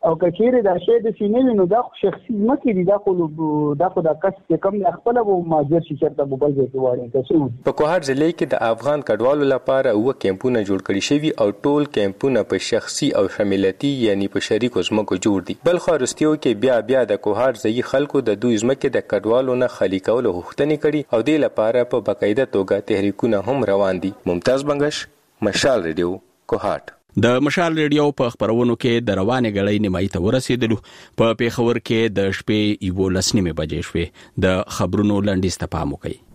او کچېره دا شی د سینې نو دا شخصي مکه دي دا خو دا خو دا کس چې کم خپل وو ماجر شي چرته بل ځای کې وایي تاسو په کوهاټ ضلع کې د افغان کډوالو لپاره و کیمپونه جوړ کړي شوی او ټول کیمپونه په شخصي او شمولتي یعنی په شریکو ځمکو جوړ دي بل خو رستیو کې بیا بیا د کوهاټ ځای خلکو د دوی ځمکې د کډوالو نه خالی کولو غوښتنې کړي او د لپاره په باقاعده توګه تحریکونه هم روان دي. ممتاز بنگش، مشال ریډیو، کوهاټ. د مشال ریډیو په خبرونو کې د روانې غړې نیمای ته ورسېدلو. په پیښور کې د شپې یو لسنیمه بجې شوې. د خبرونو لنډیز ته پام وکړئ.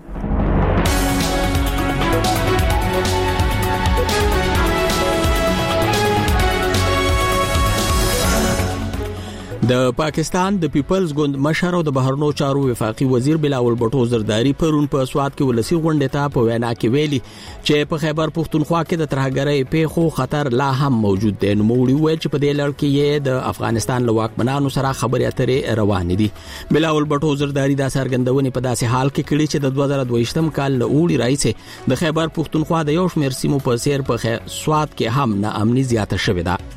د پاکستان د پیپلز ګوند مشر او د بهرنو چارو وفاقي وزیر بلاول بټو زرداری پرون په سواد کې ولسی غونډه ته په وینا کې ویلي چې په خیبر پختونخوا کې د ترهګرۍ پیښو خطر لا هم موجود دی. نو موړي ویل چې په دې لړ کې یې د افغانستان له واکمنانو سره خبرې اترې روانې دي. بلاول بټو زرداری دا څرګندونې په داسې حال کې کړي چې د دوه زره دوه کال له اوړي راځي د خیبر پختونخوا د یو شمېر سیمو په سیر په سواد کې هم ناامني زیاته شوې ده.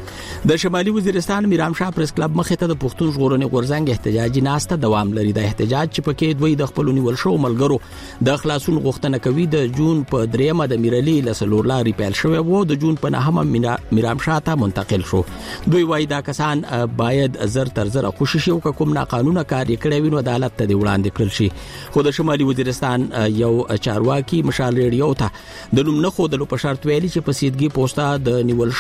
د شمالي وزیرستان میرام شاه پریس کلب مخې ته د پښتون ژغورنې غورځنګ احتجاجي ناسته دوام لري. د احتجاج چې پکې دوی د خپل نیول شو ملګرو د خلاصون غوښتنه کوي. د جون په دریمه د میرالي لسلور لاري پیل شوی وو. د جون په نهمه میرام شاه ته منتقل شو. دوی وایي دا کسان باید زر تر زر خوشي شي او کوم ناقانونه کار کړی وي نو عدالت ته دی وړاندې کړل شي. خو د شمالي وزیرستان یو چارواکي مشال ریډیو ته د نوم نه خودلو په شرط ویلي چې په سیدګي پوسټه د نیول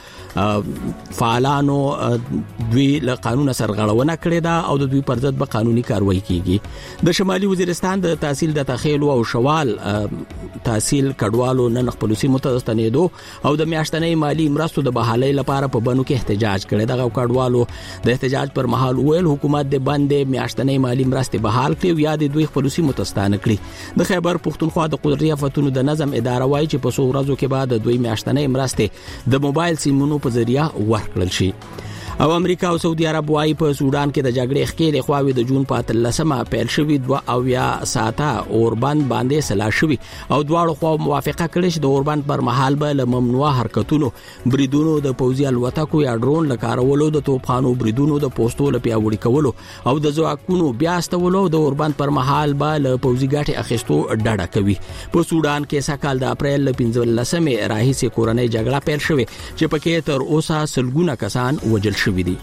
شو فعالانو دوی له قانون سرغړونه کړې ده او د دوی پر ضد به قانوني کاروایی کیږي. د شمالي وزیرستان د تحصیل د تخیل او شوال تحصیل کډوالو نن خپل سیمو ته ستنېدو او د میاشتنۍ مالی مرستو د بحالۍ لپاره په بنو کې احتجاج کړي. دغه کډوالو د احتجاج پر مهال ویل حکومت د باندې میاشتنۍ مالی مرستې بحال کړي او یا د دوی خپل سیمو ته ستانه کړي. د خیبر پختونخوا د قدرتي آفتونو د نظم اداره وایي چې په څو ورځو کې بعد د دوی میاشتنۍ مرستې د موبایل سیمونو په ذریعہ ورکړل شي. او امریکا او سعودي عرب وايي په سودان کې د جګړې ښکېلې خواوې د جون په اتلسمه پیل شوې دوه او یا ساعته اوربند باندې سلا شوې او دواړو خوا موافقه کړې چې د اوربند پر مهال به له ممنوع حرکتونو بریدونو د پوځي الوتکو یا ډرون لکارولو د توپخانو بریدونو د پوسټو لپاره وړي کولو او د ځواکونو بیا استولو د اوربند پر مهال به له پوځي ګټې اخیستو ډډه کوي. په سودان کې سکهال د اپریل پنځلسمه راهیسې کورنۍ جګړه پیل شوې چې پکې تر اوسه سلګونه کسان وژل شوي دي.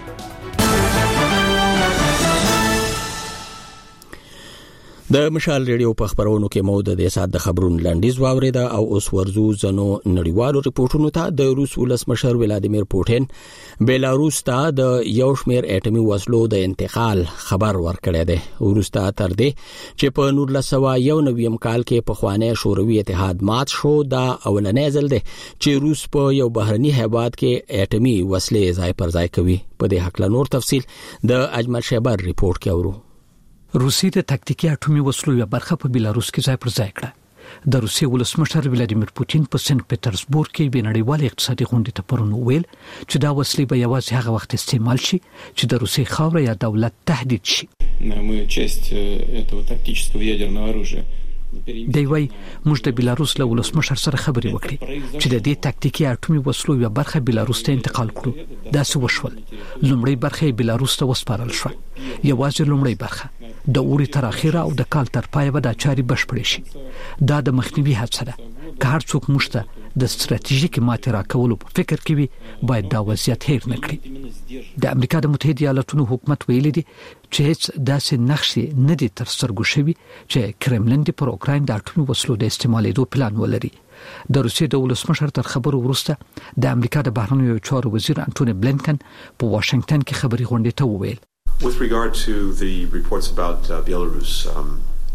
د مشال ریډیو په خبرونو کې مو د دې سات د خبرونو لنډیز واوریده او اوس ورزو زنو نړیوالو ریپورتونو ته. د روس ولسمشر ولادیمیر پوټین بیلاروس ته د یو شمېر اټومي وسلو د انتقال خبر ورکړی دی. ورسته تر دې چې په نولس سوه یو نوي کال کې په خوانی شوروي اتحاد مات شو دا اولنې ځل دی چې روس په یو بهرني هیواد کې اټومي وسلې ځای پر ځای کوي. په دې حق له نور تفصیل د اجمل شیبر ریپورت کې اورو. روسي د تکتیکي اټومي وسلو یو برخه په بیلاروس کې ځای پر ځای کړه. د روسي ولسمشر ولادیمیر پوتین په سنت پټرزبورګ کې د نړیوال اقتصادي غونډې ته پرون ویل چې دا وسلې به یوازې هغه وخت استعمال شي چې د روسي خاوره یا دولت تهدید شي. Мы часть этого тактического ядерного оружия. دی وای موږ د بیلاروس له ولسمشر سره خبرې وکړې چې د دې تکتیکي اټومي وسلو یو برخه بیلاروس ته انتقال کړو. دا څه وشول. لومړی برخه بیلاروس ته وسپارل شو. یوازې لومړی برخه د اوړي تر اخره او د کال تر پای به د چاري بشپړې شي. دا د مخنیوي هڅه ده. که هر څوک موږ ته د ستراتیژیک ماتې راکولو په فکر کې وي باید دا وضعیت هیر نه کړي. د امریکا د متحده ایالاتونو حکومت ویلي دی چې هیڅ داسې نقشې نه دي تر سترګو شوي چې کرملین د پر اوکراین د اټومي وسلو د استعمالېدو پلان ولري. د روسیې د ولسمشر تر خبرو وروسته د امریکا د بهرنیو چارو وزیر انټونی بلینکن په واشنگټن کې خبري غونډې ته وویل. With regard to the reports about uh, Belarus, um,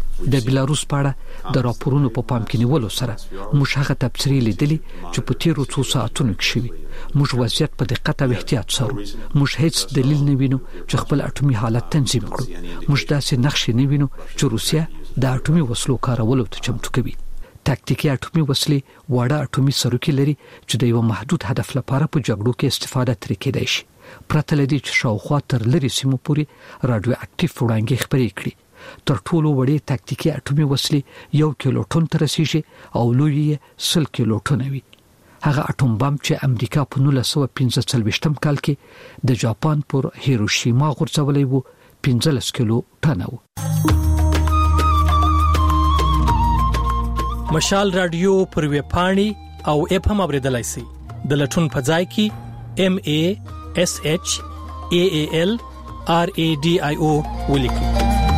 د بیلاروس په اړه د راپورونو په پام کې نیولو سره موږ هغه تبصرې لیدلې چې په تیرو څو ساعتونو کې شوي. موږ وضعیت په دقت او احتیاط څارو. موږ هیڅ دلیل نه وینو چې خپل اټومي حالت تنظیم کړو. موږ داسې نقشې نه وینو چې روسیا د اټومي وسلو کارولو ته چمتو کوي. تکتیکي اټومي وسلې واړه اټومي سروکي لري چې د یو محدود هدف لپاره په جګړو کې استفاده ترې کېدای شي. پرته له دې چې شاوخوا تر لرې سیمو پورې راډیو اکټیو وړانګې خپرې کړي. تر ټولو وړې تکتیکي اټومي وسلې یو کیلو ټن ته رسیږي او لوی یې سل کیلو ټن وي. هغه اټوم بم چې امریکا په نولس سوه پنځه څلوېښتم کال کې د جاپان پر هیروشیما غورځولې وو پنځلس کیلو ټن وو. مشال رادیو پر ویب پاڼې او اپ هم اوریدلای شئ. د لټون په ځای کې ام ای اس اچ ای ای ال آر ای ډي آی او ولیکئ.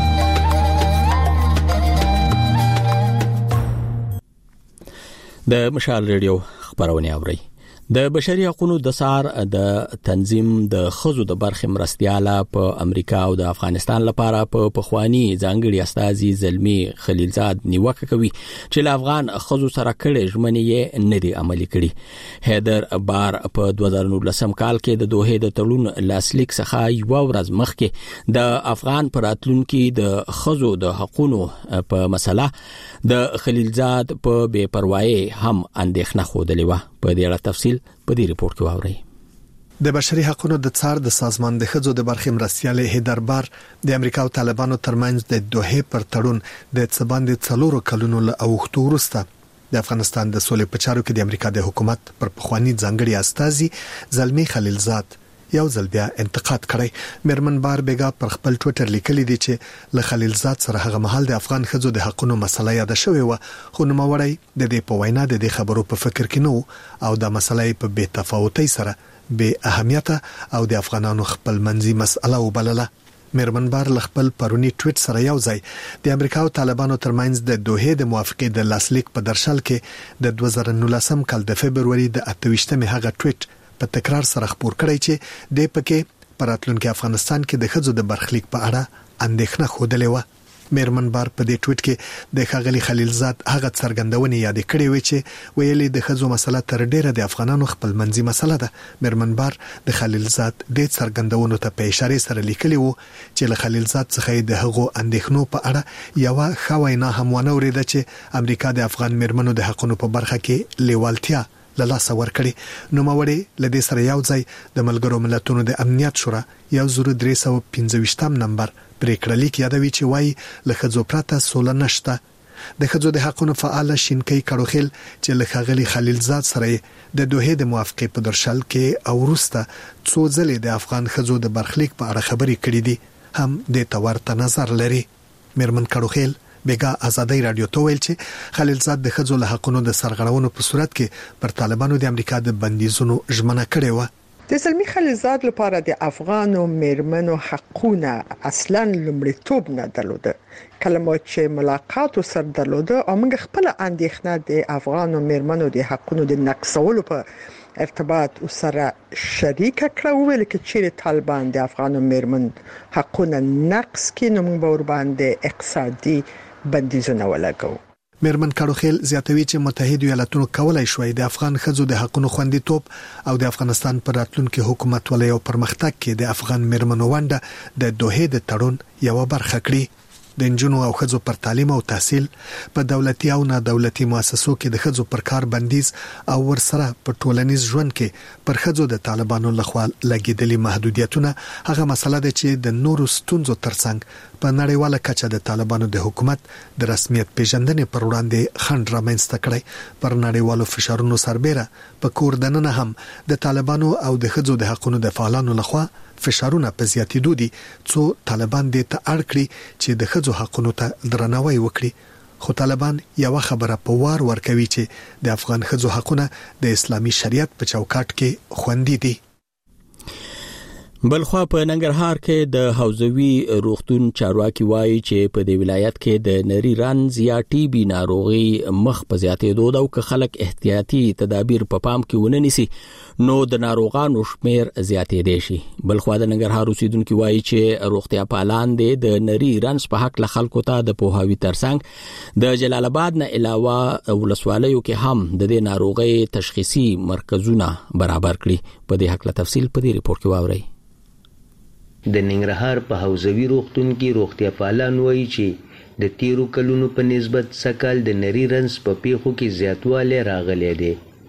د مشال رادیو خبرونه اوري. د بشري حقوقو د سار د تنظیم د خزو د برخه مرستياله په امریکا او د افغانستان لپاره په پخوانی ځانګړي استازي زلمی خلیلزاد نیوکه کوي چې له افغان خزو سره کړي ژمنې نه دي عملي کړي. هیدر بار په دوه زره نولسم کال کې د دوه د تړون لاسلیک څخه یو ورځ مخکې د افغان پراتلونکو د خزو د حقوقو په مسله د خلیلزاد په بے پروايي هم اندېښنه خوده لیوه. په دې اړه تفصیل په دې ریپورت کې واورئ. د بشري حقوقو د څار د سازمان د خځو د برخې مرستيال هیدر بار د امریکا او طالبانو ترمنځ د دوه پر تړون د څباند څلورو کلونو له اوختو وروسته د افغانستان د سولې په چارو کې د امریکا د حکومت پر پخوانی ځانګړي استازي زلمی خلیلزاد یو ځل بیا انتقاد کړی. میرمن بار بیگا پر خپل ټوئیټر لیکلی دی چې له خلیلزاد سره هغه مهال د افغان خځو د حقوقو مسله یاد شوې و، خو نو موري د دې په وینا د دې خبرو په فکر کې نو او د مسلې په بے تفاوتۍ سره بے اهمیت او د افغانانو خپل منځي مسله وبلله. میرمن بار خپل پرونی ټویټ سره یو ځای د امریکا او طالبانو ترمنځ د دوه د موافقې د لاسلیک په درشل کې د دوه زره نولسم کال د فبرवरी د اته ویشتمه هغه ټویټ په تکرار سره خبر کړی چې د پکې پراتلونکو افغانستان کې د خځو د برخلیک په اړه اندېښنه خوده لیوه. میرمن بار په دې ټویټ کې د خغلی خلیلزاد هغه څرګندونه یاد کړې و چې ویلي د خځو مسله تر ډیره د افغانانو خپل منځي مسله ده. میرمن بار د خلیلزاد د څرګندونو ته په اشاره سره لیکلی و چې له خلیلزاد څخه د هغو اندېښنو په اړه یو خواینا هم ونه ورېده چې امریکا د افغان میرمنو د حقوقو په برخه کې لیوالتیا لاسه ورکړي. نو موري لدې سره یو ځای د ملګرو ملتونو د امنیت شورا یو زر درې سوه پنځه ویشتم نمبر پریکړه لیک یادوي چې وایي له خځو پرته سوله نشته. د خځو د حقوقو فعال شینکي کړوخیل چې له خغلی خلیلزاد سره د دوه د موافقې په درشل کې او وروسته څو ځلې د افغان خځو د برخلیک په اړه خبرې کړې دي هم د تورته نظر لري. میرمن کړوخیل بیگا آزادی رادیو ته ویل چې خلیلزاد د خځو له حقوقو د سرغړونو په صورت کې پر طالبانو د امریکا د بندیزونو ژمنه کړې و. د زلمی خلیلزاد لپاره د افغانو میرمنو حقونه اصلا لومړیتوب نه درلوده. کلمه چې ملاقات سره درلوده او موږ خپل اندېښنه د افغانو میرمنو د حقونو د نقصولو په ارتباط سره شریک کړو، ویل کې چې طالبان د افغانو میرمن حقونه نقص کړي نو موږ ور باندې اقتصادي بندیزونه ولګو. میرمن کړوخیل زیاتوي چې متحده ایالاتونو کولای شوی د افغان خځو د حقوقو خوندیتوب او د افغانستان پر راتلونکي حکومت ولې او پرمختګ کې د افغان میرمنو ونډه د دوه د تړون یو برخه کړي. د انجونو او خځو پر تعلیم او تحصیل په دولتي او نه دولتي مؤسسو کې د خځو پر کار بندیز او ورسره په ټولنیز ژوند کې پر خځو د طالبانو لخوا لګیدلي محدودیتونه هغه مسله ده چې د نورو ستونزو ترڅنګ په نړیواله کچه د طالبانو د حکومت د رسمیت پیژندنې پر وړاندې خنډ رامنځته کړی. پر نړیوالو فشارونو سربېره په کور دننه هم د طالبانو او د خځو د حقوقو د فعالانو لخوا فشارونه په زیاتېدو دي څو طالبان دې ته اړ کړي چې د خځو حقوقو ته درناوی وکړي. خو طالبان یو خبره په وار ورکوي چې د افغان خځو حقوقونه د اسلامي شریعت په چوکاټ کې خوندي دي. بلخوا په ننګرهار کې د حوزوي روغتون چارواکي وایي چې په دې ولایت کې د نری رنځ یا ټي بي ناروغي مخ په زیاتېدو او که خلک احتیاطي تدابیر په پام کې ونه نیسي نو د ناروغانو شمیر زیاتېدای شي. بلخوا د ننګرهار اوسیدونکو وایي چې روغتیا پالان د نری رنځ په حق له خلکو ته د پوهاوي ترڅنګ د جلال آباد نه علاوه ولسوالیو کې هم د دې ناروغي تشخیصي مرکزونه برابر کړي. په دې حق له تفصیل په دې ریپورت کې واورئ. د ننګرهار په حوزوي روغتون کې روغتیا پالان وایي چې د تیرو کلونو په نسبت سکهال د نری رنځ په پیښو کې زیاتوالی راغلی دی.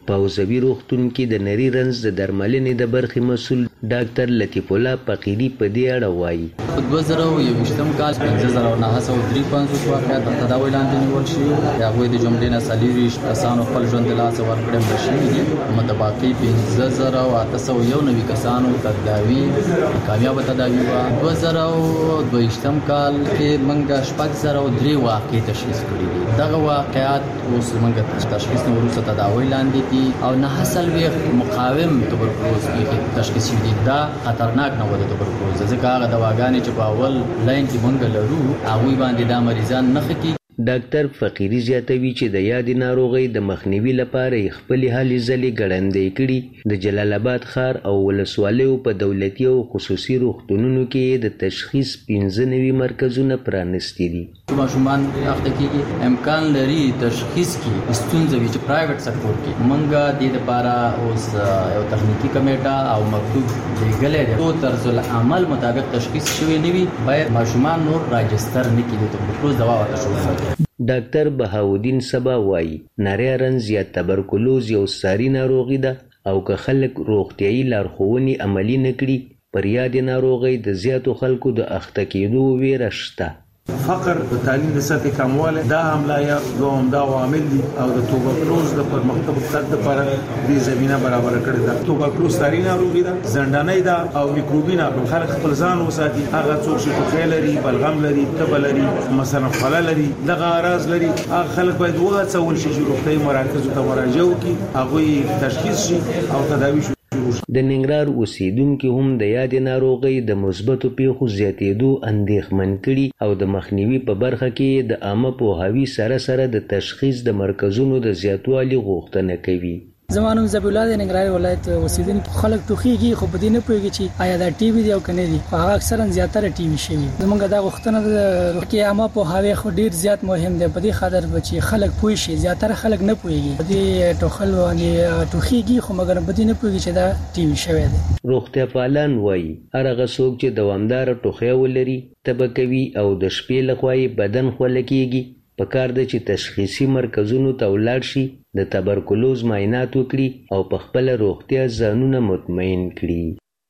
په حوزوي روغتون کې د نری رنځ د درملنې د برخې مسؤل ډاکټر لطیف الله فقیری په دې اړه وایي دوه زره یوویشتم کال پنځه زره نهه سوه درې پنځوس واقعات د تداوۍ لاندې نیول شوي د هغوی د جملې نه څلېرویشت کسانو خپل ژوند د لاسه ورکړی مړه شوي دي متباقي پنځه زره اته سوه یو نوي کسانو تداوي کامیابه تداوي وه دوه زره دوهویشتم کال کې موږ شپږ زره درې واقعې تشخیص کړي دي دغه واقعات اوس موږ تشخیص نه وروسته تداوۍ لاندې دي او نهه څلوېښت مقاوم توبرکلوز کې تشخیص شوي دي دا خطرناک نه و د توبرکلوز ځکه هغه دواګانې چې په اول لاین کې موږ لرو هغوی باندې دا مریضان نښه کېږي. ډاکټر فقیری زیاتوي چې د یادې ناروغۍ د مخنیوي لپاره یې خپلې هلې ځلې ګړندۍ کړي د جلال آباد ښار او ولسوالیو په دولتي او خصوصي روغتونونو کې د تشخیص پنځه نوي مرکزونه پرانیستي دي. ماشومان اخته کېږي امکان لري تشخیص کې ستونزه وي چې پرایویټ سکتور کې موږ د دې لپاره اوس یو تخنیکي کمیټه او مکتوب لیږلی دی او طرز العمل مطابق تشخیص شوی نه وي باید ماشومان نور راجستر نه کړي د توبرکلوز دوا ورته شروع. ډاکټر بهاودین سبا وایي نری رنځ یا تبرکلوز یو ساري ناروغي ده او که خلک روغتیایي لارښوونې عملي نه کړي پر یادې ناروغۍ د زیاتو خلکو د اخته کېدو ویره شته. فقر د تعلیم د سطحې کموالی دا هم لا یو عمده عوامل دي او د توبرکلوز د پرمختګ تګ لپاره دې زمینه برابره کړې ده. توبرکلوز ساري ناروغي ده زندانۍ ده او میکروبي ناروغي خلک خپل ځان وساتي هغه څوک چې ټوخی لري بلغم لري تبه لري مثلا خوله لري دغه اعراض لري هغه خلک باید وهڅول شي چې روغتیایي مراکزو ته مراجعه وکړي هغوی تشخیص شي او تداوي شي. د ننګرهار اوسیدونکو هم د یادې ناروغۍ د مثبتو پیښو زیاتېدو اندېښمن کړي او د مخنیوي په برخه کې د عامه پوهاوي سره سره د تشخیص د مرکزونو د زیاتوالي غوښتنه کوي. زما نوم ذبیح الله د ننګرهار ولایت اوسیدونکي خلک ټوخیږي خو په دې نه پوهېږي چې آیا دا ټي بي دی او که نه دي خو هغه اکثرا زیاتره ټي بي شوي زموږ دا غوښتنه ده کې عامه پوهاوی خو ډېر زیات مهم دی په دې خاطر چې خلک پوه شي زیاتره خلک نه پوهېږي په دې ټوخل باندې ټوخیږي خو مګر په دې نه پوهېږي چې دا ټي بي شوی دی. روغتیا پالان وایي هر هغه څوک چې دوامداره ټوخی ولري تبه کوي او د شپې لخوا یې بدن خوله کېږي پکار ده چې تشخیصي مرکزونو ته ولاړ شي د تبرکلوز معاینات وکړي او په خپل روغتیا ځانونه مطمئن کړي.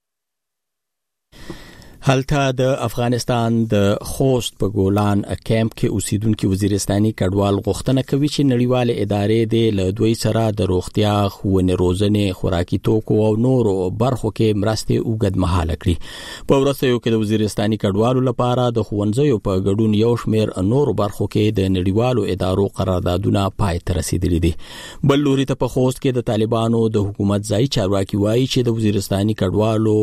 هلته د افغانستان د خوست په ګولان کیمپ کې اوسیدونکو وزیرستاني کډوال غوښتنه کوي چې نړیواله ادارې د لدوی سره د روغتیا خونې روزنې خوراکي توکو او نورو برخو کې مرستې اوږد مهاله کړي. په ورسېو کې د وزیرستاني کډوالو لپاره د خوندزیو په ګډون یو شمېر نورو برخو کې د نړیوالو ادارو قراردادونه پای ته رسیدلي دي. بل لوري ته په خوست کې د طالبانو د حکومت ځای چارواکي وایي چې د وزیرستاني کډوالو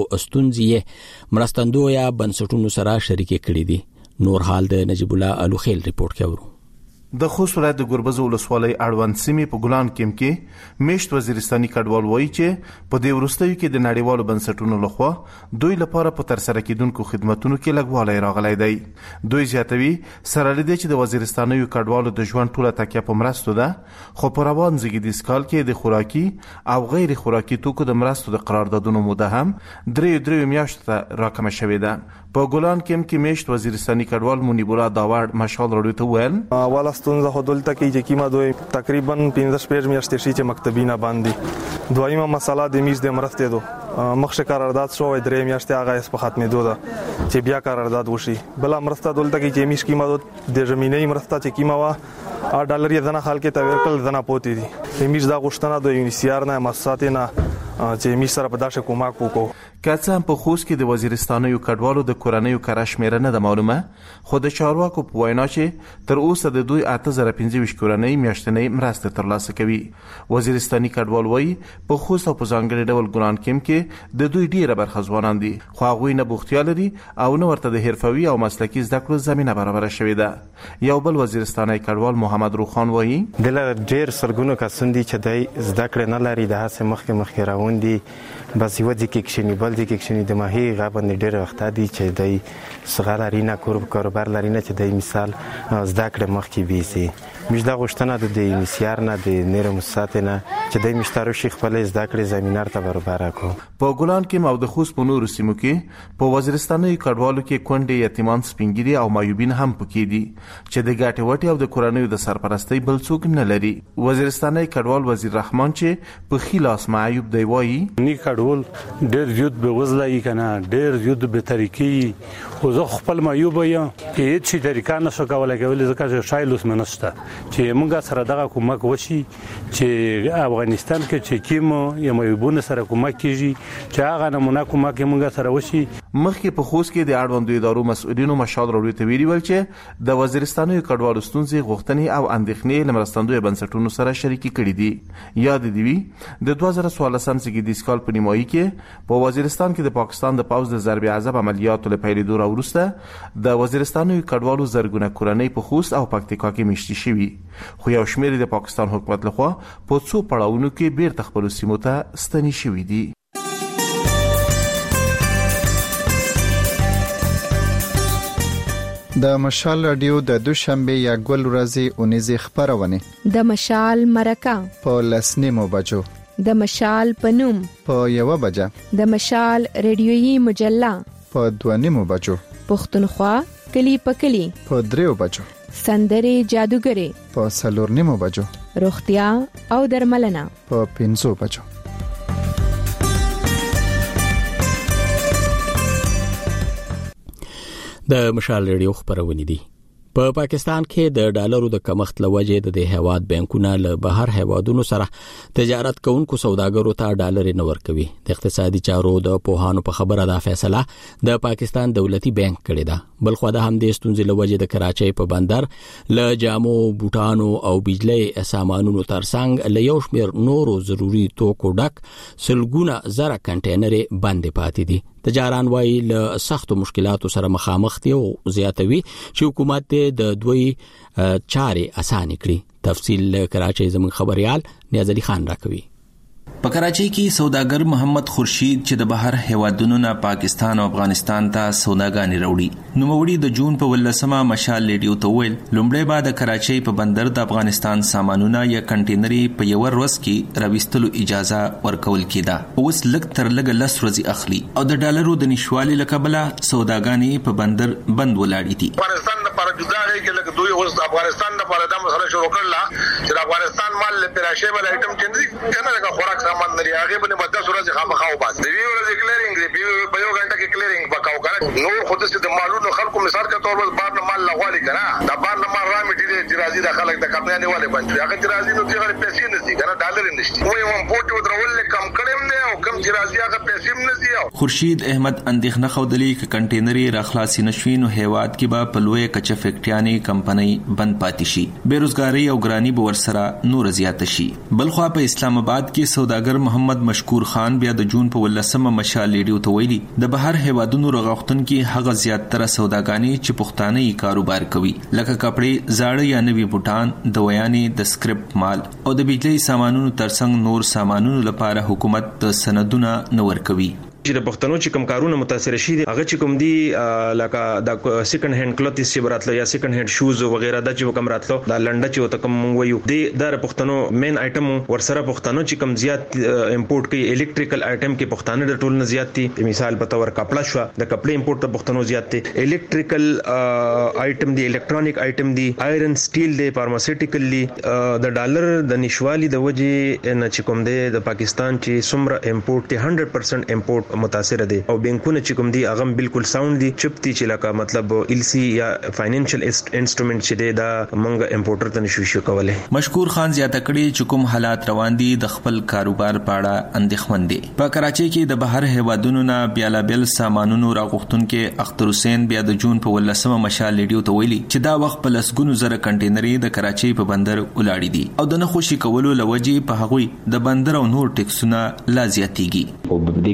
ستونزې مرستندو یا بنسټونو سره شریک کړي دي. نور حال د نجیب الله الوخیل ریپورت کوي. د خوست ولایت د ګربز ولسوالۍ اړوند سیمې په ګلان کیمپ کې میشت وزیرستاني کډوال وایي چې په دې وروستیو کې د نړیوالو بنسټونو لخوا دوی لپاره په تر سره کېدونکو خدماتونو کې لګوالی راغلی دی. دوی زیاتوي سره لدې چې د وزیرستاني کډوالو د ژوند ټوله تکیه په مرستو ده خو په روان زیږدیز کال کې د خوراکي او غیر خوراکي توکو د مرستو د قراردادونو موده هم درې درې میاشتو ته راکمه شوې ده. په ګلان کیمپ کې میشت وزیرستاني کډوال منیب الله داوړ مشال راډیو ته ویل والا ستونزه خو دلته کې چې کیما دوی تقریبا پنځه شپږ میاشتې شي چې مکتبینه باندې دویمه مسله د میز د مرستې دو مخشه قرارداد شو درې میاشتې هغه اس په ختمېدو ده چې بیا قرارداد وشي. بل مرسته دلته کې چې میش کیما د زمینې مرسته چې کیما وا ا ډالر یې ځنه خلک ته ورکل ځنه پوتې دي میش دا غوښتنه د یونیسیار نه مؤسسات نه چې میش سره په داسې کومک وکړو. که څه هم په خوست کې د وزیرستانیو کډوالو د کورنیو کره شمېره نه ده معلومه خو د چارواکو په وینا چې تر اوسه د دوی اته زره پنځه ویشت کورنۍ میاشتنۍ مرسته ترلاسه کوي. وزیرستاني کډوال وایي په خوست او په ځانګړي ډول ګلان کیمپ کې د دوی ډیره برخه ځوانان دي خو هغوی نه بوختیا لري او نه ورته د حرفوي او مسلکي زده کړو زمینه برابره شوې ده. یو بل وزیرستاني کډوال محمد روخان وایي دلته ډیر سرګونو کسان دي چې د زده کړې نه لري د هڅې مخکې مخکې روان دي بس یو ځکه کې کښینی بل کډوال دي کې چې د ماهي غابن ډېر وخت دي چې د صغارینا کاروبار لري نه چې د مثال زده کړې مخ کې بيسي مش دا غوښتنه د دې انسیار نه د نیر مساتنه چې د مشترو شیخ خپل زده کړې زمينار ته برابر کو په ګولان کې مو د خوست په نور سیمو کې په وزیرستاني کډوالو کې کونډې یتیمان سپینګری او مایوبین هم پکې دي چې د ګاټي وټي او د کورنۍ د سرپرستۍ بل څوک نه لري وزیرستاني کډوال وزیر رحمان چې په خلاص معیوب دی وایي نی کډوال ډېر زیات به وزلای کنه ډېر زیات به طریقې خو زه خپل معیوب یم هیڅ طریقه نشو کولای کولای ځکه شایلوس منسته چې موږ سره دغه کومک وشي چې افغانستان کې چې کیمو یا معیوبونه سره کومک کیږي چې هغه نمونه کومک موږ سره وشي مخکې په خوست کې د اړوندو ادارو مسؤلینو مشال وروړي ته ویلي ول چې د وزیرستاني کډوالو ستونزې غوښتنې او اندېښنې لمرستندوی بنسټونو سره شریکي کړې دي یاد دی وی د دوه زره څوارلسم کې د سکال په نیمایي کې په وزیرستان کې د پاکستان د پاوز د ضرب عذاب عملیاتو له پیلېدو وروسته د وزیرستاني کډوالو زرګونه کورنۍ په خوست او پکتیکا کې مشتي شوي خو یو شمېر د پاکستان حکومت لخوا په څو پړاوونو کې بیرته خپل سیمو ته ستنې شوي دي د مشال رادیو د دوشنبه یا ګل ورځې اونیزه خبرونه د مشال مرکه په لسنیمو بجو د مشال پنوم په یو بجه د مشال ریډیويي مجله په دوانیمو بجو پښتونخوا کلی پکلی په دریو بجو سندري جادوګري په سلورنیمو بجو روغتیا او درملنه په پنځو بجو د مشال ریډیو خبرونه دي په پاکستان کې د ډالرو د کمښت لوجې د هیواد بانکونو له بهر هیوادونو سره تجارت کوونکو سوداګرو ته ډالر نه ورکوي د اقتصادي چارو د پوهانو په خبره دا فیصله د پاکستان دولتي بانک کړی ده بل خو د همدې ستونزې لوجې د کراچۍ په بندر له جامو بوټانو او بجلی سامانونو ترڅنګ له یو شمېر نورو ضروري توکو ډک سلګونه زره کنټینرې بند پاتې دي تجاران وايي له سختو مشکلاتو سره مخامخ دي او زیاتوي چې حکومت د دوی چارې اسانه کړي تفصیل کراچۍ زموږ خبريال نیاز علي خان راکوي په کراچۍ کې سوداګر محمد خورشید چې د بهر هیوادونو نه پاکستان او افغانستان ته سوداګانې راوړي نو موړي د جون په ولسمه مشال لیډیو ته ویل لومړی بعد کراچۍ په بندر د افغانستان سامانونه یا کنټینري په یو ورځ کې راوستلو اجازه ورکول کیده اوس لږ تر لږه لس ورځې اخلي او د ډالرو د نشوالي لکبله سوداګانې په بندر بند ولاړې دي افغانستان لپاره جدا دی کې لکه دوی اوس افغانستان لپاره د مسله شروع کړل چې افغانستان مال له پراشه بل ایټم چندري کنه لکه خوراک سامان لري هغه باندې مدد سره خامخا وباس دی ورځ کلیرینګ دی په یو غنټه کې کلیرینګ وکاو کنه نو خود څه د مالونو خلکو مثال کې تور بس بار نه مال لغوالي کنه دا بار نه مال را میټی دی راځي د خلک د کمپنۍ والے باندې هغه راځي نو چې هغه پیسې نه دي کنه ډالر نشته وای هم پورټ ودرول کم کړم نه او کم چې راځي هغه پیسې نه دي خورشید احمد اندېښنه خودلی ک کنټینري راخلاصي نشوین او هیواد کې به په لوی کچ فیکټریاني کمپنۍ بند پاتې شي بیروزګاری او ګرانی به ورسره نور زیات شي بلخو په اسلام آباد کې سوداګر محمد مشکور خان بیا د جون په ولسمه مشال لیډیو ته ویلي د بهر هیوادونو رغښتون کې هغه زیاتره سوداګانی چې پښتانه یې کاروبار کوي لکه کپړې زاړه یا نوي بوټان دوايانې د سکرپ مال او د بجلی سامانونو ترڅنګ نور سامانونو لپاره حکومت د سندونه نور کوي چې د پښتنو چې کوم کارونه متاثر شي هغه چې کوم دی لکه د سیکنډ هاند کلوتس چې براتلو یا سیکنډ هاند شوز او وغیرہ د چې کوم راتلو د لنډه چې وته کوم وایو د د پښتنو مین آیټم ورسره پښتنو چې کوم زیات امپورټ کوي الکتریکل آیټم کې پښتانه د ټول نه زیات دي مثال په تور کپڑا شو د کپڑے امپورټ ته پښتنو زیات دي الکتریکل آیټم دی الکترونیک آیټم دی آیرن سټیل دی فارماسیوټیکل دی د ډالر د نشوالي د وجې نه چې کوم دی د پاکستان چې څومره امپورټ دی هنډرډ پرسنټ امپورټ متاثر دي او بانکونه چې کوم دي هغه بالکل ساوند دي چپتي چې لکه مطلب ال سی یا فاینانشل انسټرومنت چې دی دا منګه امپورټر ته نشو شو کوله مشکور خان زیاته کړي چې کوم حالات روان دي د خپل کاروبار پاړه اندېښمن دي په کراچۍ کې د بهر هیوادونو نه بیلابل سامانونو راغښتون کې اختر حسین بیا د جون په ولسمه مشال لیډیو ته ویلي چې دا وخت په لسګونو زره کنټینري د کراچۍ په بندر ولاړې دي او د نخوشي کولو لوجې په هغوی د بندر او نور ټیکسونه لا زیاتېږي او د دې کې ډېر د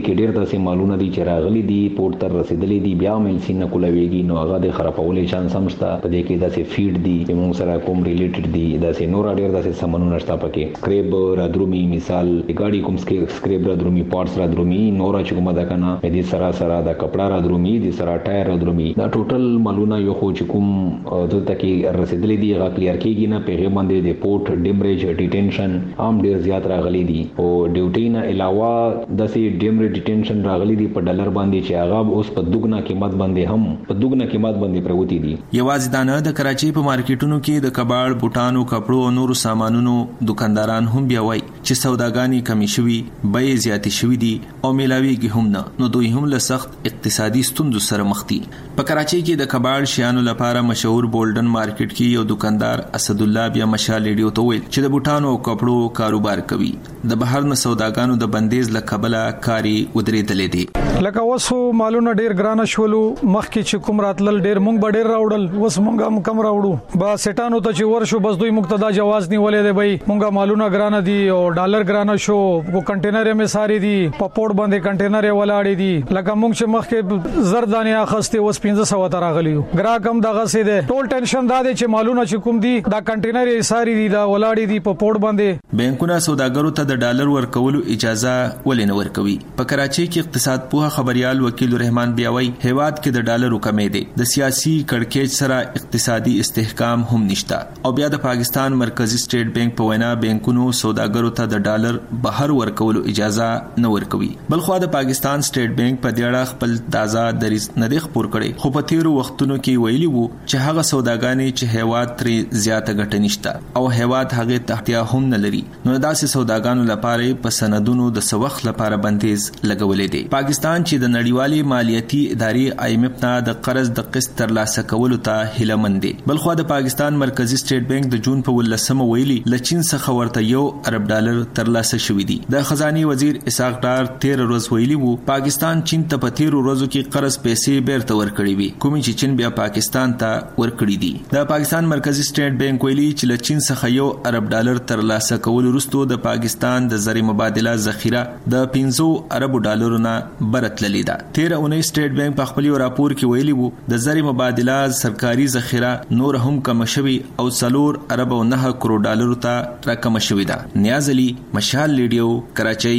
دغه مالونه دي چې راغلي دي پورت تر رسیدلې دي بیا مل سینه کولويږي نو هغه د خرابولې شان سمستا په دې کې داسې فیډ دي چې موږ سره کوم ریلیټډ دي داسې نور اړیر داسې سامانونه شته پکې سکریب را درومي مثال ګاډي کوم سکریب را درومي پارټس را درومي نور چې کومه ده کنه دې سره سره د کپڑا را درومي دې سره ټایر را درومي دا ټوټل مالونه یو خو چې کوم دلته کې رسیدلې دي هغه کلیر کیږي نه پیغه باندې د پورت ډیمریج ډیټینشن عام ډیر زیات راغلي دي او ډیوټي نه علاوه داسې ډیمریج ډیټینشن راغلي دي په ډالر باندې چې هغه اوس په دغنا قیمت باندې هم په دغنا قیمت باندې پروتي دي یوازې دانه د کراچۍ په مارکیټونو کې د کباړ بوټانو کپړو او نورو سامانونو دکانداران هم بیا وایي چې سوداګانی کمی شوي بیې زیاتې شوي دي او میلاویږي هم نه نو دوی هم له سخت اقتصادي ستونزو سره مخ دي په کراچۍ کې د کباړ شیانو لپاره مشهور بولډن مارکیټ کې یو دکاندار اسد الله بیا مشال ریډیو ته ویل چې د بوټانو او کپړو کاروبار کوي د بهر نه سوداګانو د بندیز لکبله کاری ودرېدلې دي لکه وسو مالونه ډیر ګران شولو مخکې چې کوم راتلل ډیر مونږ به ډیر راوړل وس مونږه هم کم راوړو با سټانو ته چې ورشو بس دوی مقتدا جواز نیولې دی بھائی مونږه مالونه ګران دي او ډالر ګران شو کو کنټینر یې ساري دي په پورت باندې کنټینر یې ولاړې دي لکه مونږ چې مخکې زردانه اخستې وس پنځه سو ته راغلیو ګراک هم دغه سي دي ټول ټینشن دا دی چې مالونه چې کوم دي دا کنټینر یې ساري دي دا ولاړې دي په پورت باندې بانکونه سوداګرو ته د ډالر ورکولو اجازه ولې نه ورکوي په کراچۍ کې اقتصاد پوها خبريال وکیل رحمان بیاوي هیواد کې د ډالرو کمې دي د سیاسي کړکېچ سره اقتصادي استحکام هم نشته او بیا د پاکستان مرکزی سټیټ بانک په وینا بانکونو سوداګرو ته د ډالر بهر ورکولو اجازه نه ورکوي بلخو د پاکستان سټیټ بانک په دې اړه خپل تازه دریځ نه دی خبر کړي خو په تیرو وختونو کې ویلي وو چې هغه سوداګانی چې هیواد ترې زیاته ګټه نشته او هیواد هغه تحتیا هم نه لري نو داسې سوداګانو لپاره په سندونو د سوخ لپاره بندیز لګولې دي پاکستان چې د نړیوالي مالیاتي ادارې آی ایم ایف نه د قرض د قسط ترلاسه کولو ته هیله مند دي بلخو د پاکستان مرکزی سټیټ بانک د جون په ولسمه ویلي لچین څخه ورته یو ارب ډالر ترلاسه شوې دي د خزاني وزیر اسحاق ډار تیر روز ویلي وو پاکستان چین ته په تیر ورځو کې قرض پیسې بیرته ورکړي وي کوم چې چین بیا پاکستان ته ورکړي دي د پاکستان مرکزی سټیټ بانک ویلي چې لچین څخه یو ارب ډالر ترلاسه کول وروسته د پاکستان د زری مبادله ذخیره د پنځه ارب ډالرو نه برتللې ده تیر اونۍ سټیټ بانک په خپل راپور کې ویلي وو د زری مبادله سرکاري ذخیره نور هم کم شوي او څلور ارب او نه کروڑ ډالرو ته راکم شوي ده نیاز علي مشال ریډیو کراچۍ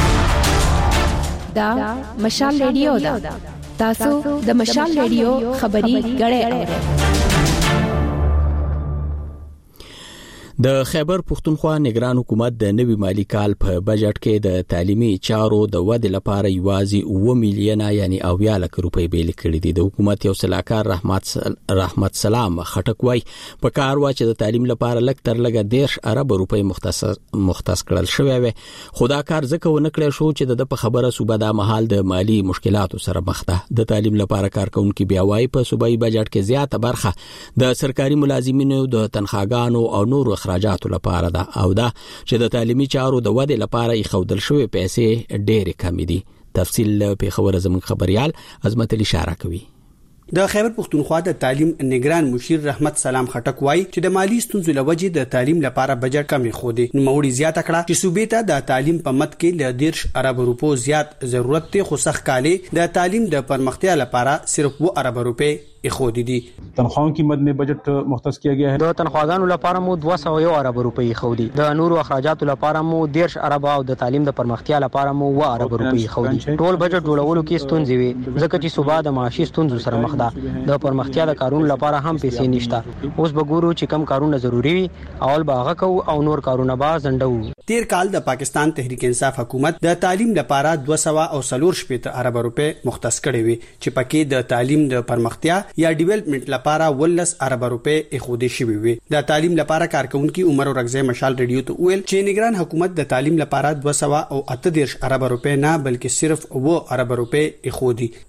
دا مشال ریډیو دا تاسو د مشال ریډیو خبري غړې اورئ د خیبر پښتونخوا نگران حکومت د نوي مالی کال په بجټ کې د تعلیمي چارو د ودې لپاره یوازې اوه میلیونه یعنی اویا لک روپۍ بیل کړي دي د حکومت یو سلاکار رحمت رحمت سلام خټکوي په کار وا چې د تعلیم لپاره لک تر لګه دیرش ارب روپۍ مختص مختص کړل شوی وي خدا کار ځکه ونه کړی شو چې د په خبره صوبه د محل د مالی مشکلاتو سره مخ ده د تعلیم لپاره کارکونکو بیا وايي په صوبایي بجټ کې زیاته برخه د سرکاري ملازمینو د تنخواګانو او نورو اخراجاتو لپاره ده او دا چې د تعلیمي چارو د ودې لپاره یې خودل شوی پیسې ډېرې کم دي تفصیل په خبره زموږ خبريال عظمت علي اشاره کوي د خیبر پښتونخوا د تعلیم نگران مشیر رحمت سلام خټک وای چې د مالی ستونزو لوجې د تعلیم لپاره بجټ کمی خو دی نو موړي زیاته کړه چې صوبې ته د تعلیم په مت کې ل دیرش ارب روپو زیات ضرورت ته خو سخت کالي د تعلیم د پرمختیا لپاره صرف و ارب روپے اخودي دي تنخواهوں کی مد میں بجٹ مختص کیا گیا ہے د تنخواګانو لپاره مو دوه سوه یو ارب روپۍ خودي د نورو اخراجاتو لپاره مو دیرش ارب او د تعلیم د پرمختیا لپاره مو و ارب روپۍ خودي ټول بجټ جوړولو کې ستونزې وي ځکه چې صوبا د معاشي ستونزو سره مخ ده د پرمختیا د کارونو لپاره هم پیسې نشته اوس به ګورو چې کم کارونه ضروری وي اول باغه کو او نور کارونه با زندو تیر کال د پاکستان تحریک انصاف حکومت د تعلیم لپاره دوه سوه او څلور شپږ ارب روپۍ مختص کړي وي چې پکې د تعلیم د پرمختیا یا ډیولپمنٹ لپاره ولس ارب روپے اخودي شوی وي د تعلیم لپاره کارکونکو عمر ورغزه مشال ریډیو ته ویل چې نگران حکومت د تعلیم لپاره دوه سوه او اته دیرش ارب روپے نه بلکې صرف و ارب روپے اخودي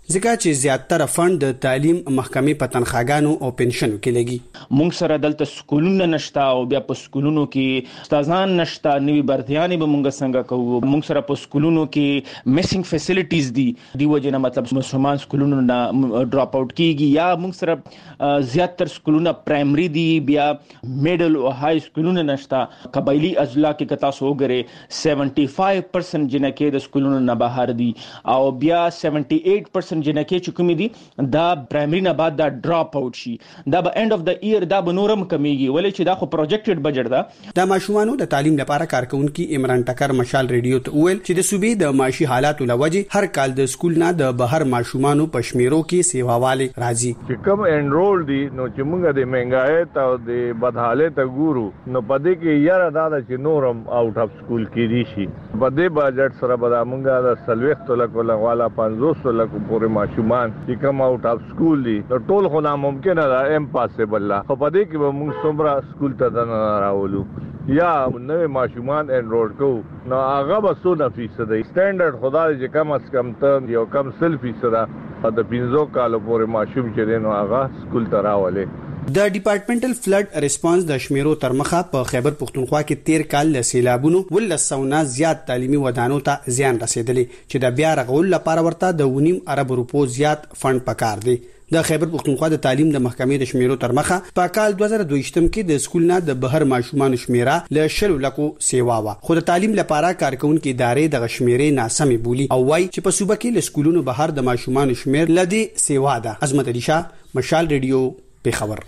ځکه چې زیاتره فند د تعلیم محکمې په تنخواګانو او پنشنو کې لګي. مونږ سره دلته سکولونه نشته او بیا په سکولونو کې استادان نشته، نوي برتیانې به مونږ څنګه کوو. مونږ سره په سکولونو کې میسنګ فیسیلیټیز دي، دی وجه نه مطلب مسلمان سکولونو نه ډراپ اوټ کیږي. یا مونږ سره زیاتره سکولونه پرایمري دي، بیا میډل او های سکولونه نشته. قبایلی اضلاع کې کتا سو غره پچهتر پرسنٹ جنکه د سکولونو نه بهر دي او بیا अठहत्तर پرسنٹ جنکه چې کوم دي دا پرایمري نه بعد دا ډراپ اوټ شي. دا به اند اف د ایئر دا به نورم کمیږي ولې چې دا خو پروجیکټډ بجټ ده. د ماشومانو د تعلیم لپاره کارکونکو عمران ټکر مشال ریډیو ته ویل چې د صوبې د معاشي حالاتو لوجه هر کال د سکول نه د بهر ماشومانو په شمیرو کې سیواواله راځي. چې کوم انرول دي نو چې موږ د مهنګای او د بدحالت ګورو نو پدې کې یاره دا چې نورم آوټ اف سکول کې دي شي. پدې بجټ سره به موږ د سلويخت لکه لغواله پنځوس لکه پورې ماشومان چې کوم آوټ اف سکول دي نو ټول خو ناممکن ده، امپاسبل لا. خو پدې کې به موږ څومره سکول ته نه راولو یا نوې ماشومان انرول کو نو هغه به څو فیصد دی. سټانډرډ خدای چې کم از کم ته یو کم سل فیصد د پنځو کالو پورې ماشوم چې دی نو هغه سکول ته راولي. د ډپارټمنټل فلډ ریسپانس د شمیرو تر مخه په خیبر پختونخوا کې تیر کال له سیلابونو ولسونه زیات تعلیمي ودانو ته زیان رسیدلی چې د بیا رغول لپاره ورته د ونیم ارب روپو زیات فند پکار دی. د خیبر پختونخوا د تعلیم د محکمې د شمیرو تر مخه په کال دوه زره دوه یم کې د سکول نه د بهر ماشومان شمیره له شلو لکو سیوا وا. خو د تعلیم لپاره کارکونکو ادارې د شمیرې ناسمې بولی او وايي چې په صوبه کې له سکولونو بهر د ماشومان شمیر لدی سیوا ده. عظمت علي شاه، مشال ریډیو، پیښور.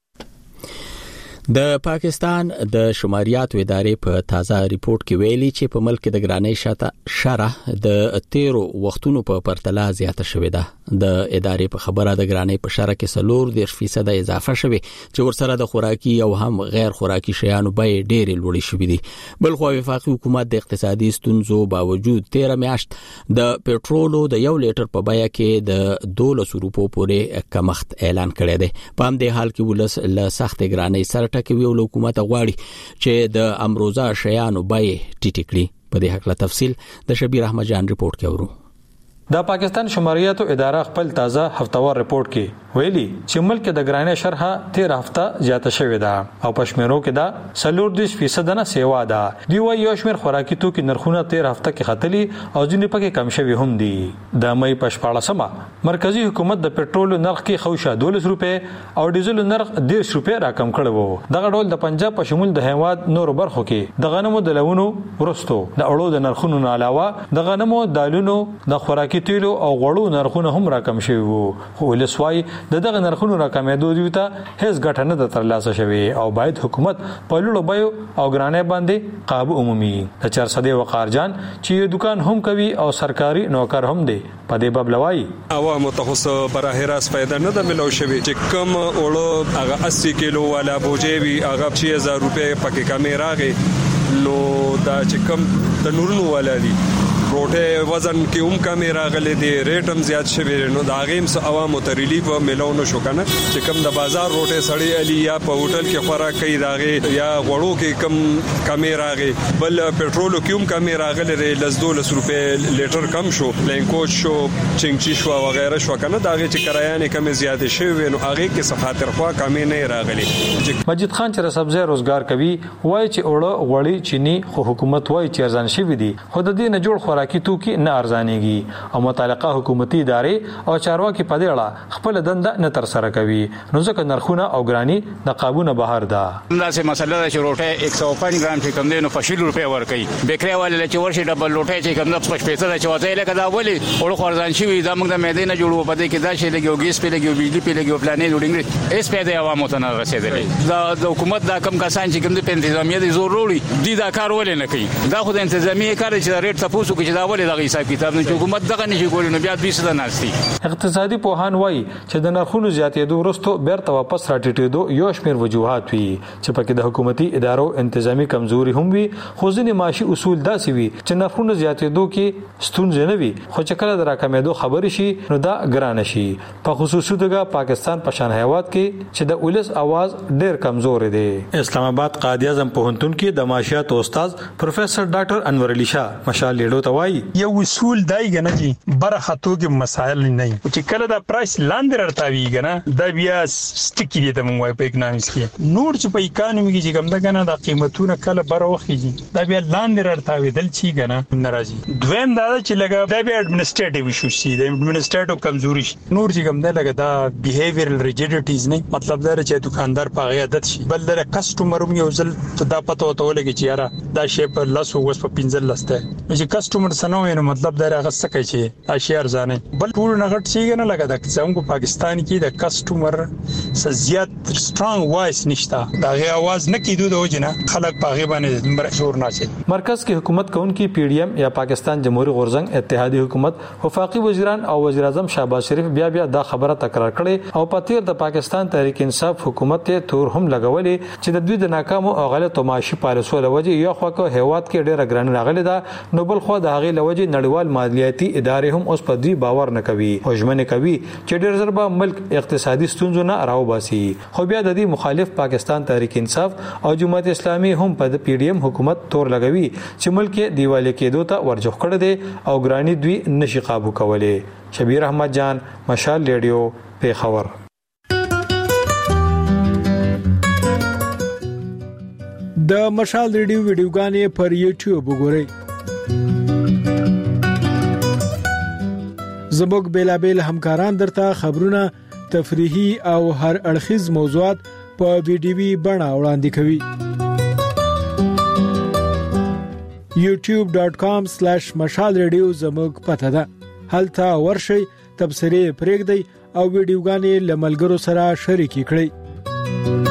د پاکستان د شماریات ادارې په تازه ریپورت کې ویلي چې په ملک د ګرانۍ شاته شرح د تیرو وختونو په پرتله زیاته شوې ده. د ادارې په خبره د ګرانۍ په شرح کې سلور د فیصد اضافه شوه چې ورسره د خوراکي او هم غیر خوراکي شیانو بیې ډېرې لوړې شوې دي. بل خو وفاقي حکومت د اقتصادي ستونزو باوجود تیر میاشت د پېټرولو د یو لیټر په بیه کې د دولس روپو پورې کمښت اعلان کړی دی. په همدې حال کې ولس له سخت ګرانۍ سره ټکوي او حکومت غواړي چې د امروزه شیانو بیې ټیټې کړي. په دې حق له تفصیل د شبیر احمد جان ریپورت کې اورو. د پاکستان شماریاتو اداره خپل تازه هفتوار ریپورت کې ویلي چې ملک د ګرانۍ شرح تیر هفته زیاته شوې ده او پښمنو کې دا سلور دیش فیصد نه سیوا ده. دی وايي یو شمېر خوراکي توکي نرخونه تیر هفته کې خطلي او ځینې پکې کم شوي هم دي. د مې پښپاړسمه مرکزی حکومت د پېټرول نرخ کې خوشه دولس روپې او ډیزل نرخ ډیر روپې راکم کړو. دغه ډول د پنجاب په شمول د هیواد نور برخو کې د غنمو د لونو ورستو د اړو د نرخونو نه علاوه د غنمو دالونو د خوراکي تیلو او غوړو نرخونه هم راکم شوي وو. خو ولسوای د دغه نرخونو راکمېدو دی ته هیڅ ګټه نه ترلاسه شوي او باید حکومت په لوړو بیو او ګرانۍ باندې قابو عمومي. د چارسدې وقار جان چې یو دکان هم کوي او سرکاري نوکر هم دی په دې باب لوي عوامو ته خو براه راست پیدا نه د ملو شوي چې کم وړو هغه اسی کیلو والا بوجي وي هغه شش هزار روپے پکې کمې راغې نو دا چې کم د نورونو والا دي روټه وزن کې هم کمې راغلي دي ریټ هم زیات شوی نو دا غیم س عوامو ته ریلیف ملونه شو کنه چې کم د بازار روټه سړی علي یا په هوټل کې خوراک کوي داغه یا غوړو کې کم کمې راغې بل پېټرول کې هم کمې راغلي لزدولس روپې لیټر کم شو لینکوچ شو چنګچی شو وغیرہ شو کنه داغه چې کرایانه کم زیات شوی نو هغه کې صفاتر خوا کمې نه راغلي. مجید خان چې سبزی روزګار کوي وای چې اوړه غوړی چینی خو حکومت وای چې ارزان شوی دي خو د دې نه جوړ خوراکي توکي نه ارزانيږي او متعلقه حکومتي ادارې او چارواکي په دې اړه خپل دنده نه تر سره کوي نو ځکه نرخونه او ګرانی د قابونه بهر ده. همداسې مسله ده چې روټه یک سوه پنځه ګرام چې کم دی نو په شل روپۍ ورکوي بیکرۍ والے چې ورشي ډبل روټۍ چې کم ده په شپېته ده چې ورته یې لکه دا ولې اوړه خو ارزان شوي دا موږ د معدې نه جوړو په دې کې دا شی لګي او ګیس پې لګي او بجلي پې لګي او پلانې جوړېږي هېڅ پیدا عوامو ته نه رسېدلی. د حکومت دا کم کسان چې کوم د په انتظامیه دي زور وروړي دوی دا کار ولې نه کوي دا خو د انتظامیې کار دی چې دا ریټ تپوس وکړي چې دا ولې دغه حساب کتاب نه حکومت دغه نشي کولی نو بیا دوی څه ناستي. اقتصادي پوهان وایي چې د نرخونو زیاتېدو وروسته بیرته واپس راټیټېدو یو شمېر وجوهات وي چې پکې د حکومتي ادارو انتظامی کمزوري هم وي خو ځینې معاشي اصول داسې وي چې نرخونو زیاتېدو کې ستونزې نه وي خو چې کله د راکمېدو خبرې شي نو دا ګرانه شي په خصوصي توګه پاکستان په شان هیواد کې چې د ولس आवाज ډېر کمزور دی. اسلام آباد قائد اعظم پوهنتون کې د معاشیات استاد پروفیسور ډاکټر انور علي شاه مشال لیډو ته وایي یو اصول دای غنه چې برخه توګه مسائل نه چې کله دا پرایس لاندې راتاوي غنه دا بیا سټیکی دي ته مونږ وای په اکونومیکس کې نور چې په اکانومي کې چې کوم دا غنه د قیمتونو کله بر وخیږي دا بیا لاندې راتاوي دل چی غنه ناراضي دویم دا چې لګا دا بیا اډمنسټریټیو ایشوز شي د اډمنسټریټیو کمزوري شي نور چې کوم دا لګا دا بیهیویرل ریجیډیټیز نه مطلب دا چې دکاندار په عادت شي بل د کسٹمر یو ځل ته دا پته وته ولګي چې یاره دا شی په لاس او وس په پنځل لسته چې کسٹمر سنوي نو مطلب دا هغه څه کوي چې اشیاء ارزانه بل ټول نه غټ شي نه لګا دا څنګه پاکستان کې د کسٹمر سزيات سترونګ وایس نشته دا غي आवाज نه کیدو د وجنه خلک په غي باندې زور نه شي مرکز کې حکومت کونکي پی ډی ایم یا پاکستان جمهوریت غورزنګ اتحادیه حکومت وفاقي وزیران او وزیر اعظم شهباز شریف بیا بیا دا خبره تکرار کړي او په تیر د پاکستان تحریک انصاف حکومت ته تور هم لګولې چې د دوی د ناکامو او غلطو معاشي پالیسو لوجه یو خو کو هیواد کې ډېر ګران راغلي دا نو بل خو د هغه لوجه نړیوال مالیاتي ادارې هم اوس په دې باور نه کوي او ژمنه کوي چې ډېر ضربه ملک اقتصادي ستونزو نه راو باسي خو بیا د دې مخالف پاکستان تحریک انصاف او جماعت اسلامي هم په د پی ډی ایم حکومت تور لګوي چې ملک دیواله کېدو ته ورجوخ کړی دی او ګرانی دوی نشي قابو کولای شبیر احمد جان مشال ریډیو پیښور د مشال ریډیو ویډیوګانې پر یوټیوب وګورئ زموږ بیلابل همکاران درته خبرونه تفریحي او هر اړخیز موضوعات په ویډیوي بڼه وړاندې کوي یوټیوب ډاٹ کام سلیش مشال ریډیو زموږ پته ده هلته ورشئ تبصرې پرېږدئ او ویډیوګانې له ملګرو سره شریکې کړئ